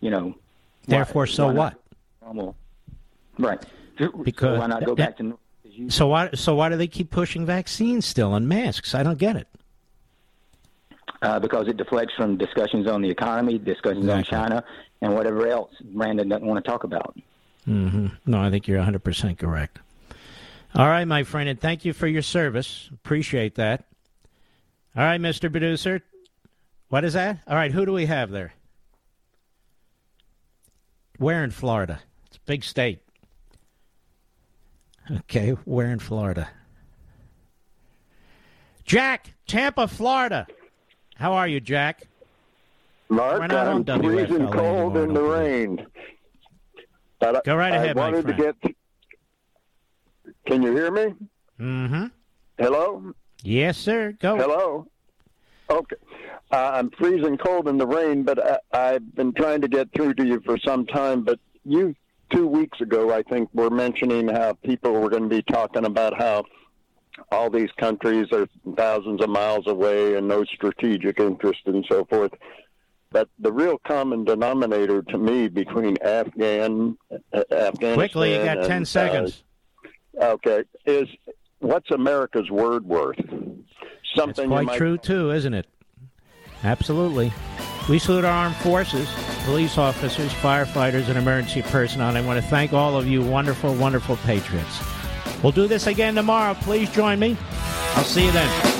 what? Normal, right? Because why not go back to? So why do they keep pushing vaccines still and masks? I don't get it. Because it deflects from discussions on the economy, discussions on China, and whatever else Brandon doesn't want to talk about. Mm-hmm. No, I think you're 100% correct. All right, my friend, and thank you for your service. Appreciate that. All right, Mr. Producer. What is that? All right, who do we have there? Where in Florida? It's a big state. Okay, where in Florida? Jack, Tampa, Florida. How are you, Jack? Mark, I'm freezing cold in the rain. But go right ahead, my friend. Can you hear me? Mm-hmm. Hello? Yes, sir. Go. Hello? Okay. I'm freezing cold in the rain, but I've been trying to get through to you for some time. But you, 2 weeks ago, I think, were mentioning how people were going to be talking about how all these countries are thousands of miles away and no strategic interest and so forth. But the real common denominator to me between Afghanistan... Quickly, you got 10 seconds. Okay. Is what's America's word worth? Something That's quite true, too, isn't it? Absolutely. We salute our armed forces, police officers, firefighters, and emergency personnel. And I want to thank all of you wonderful, wonderful patriots. We'll do this again tomorrow. Please join me. I'll see you then.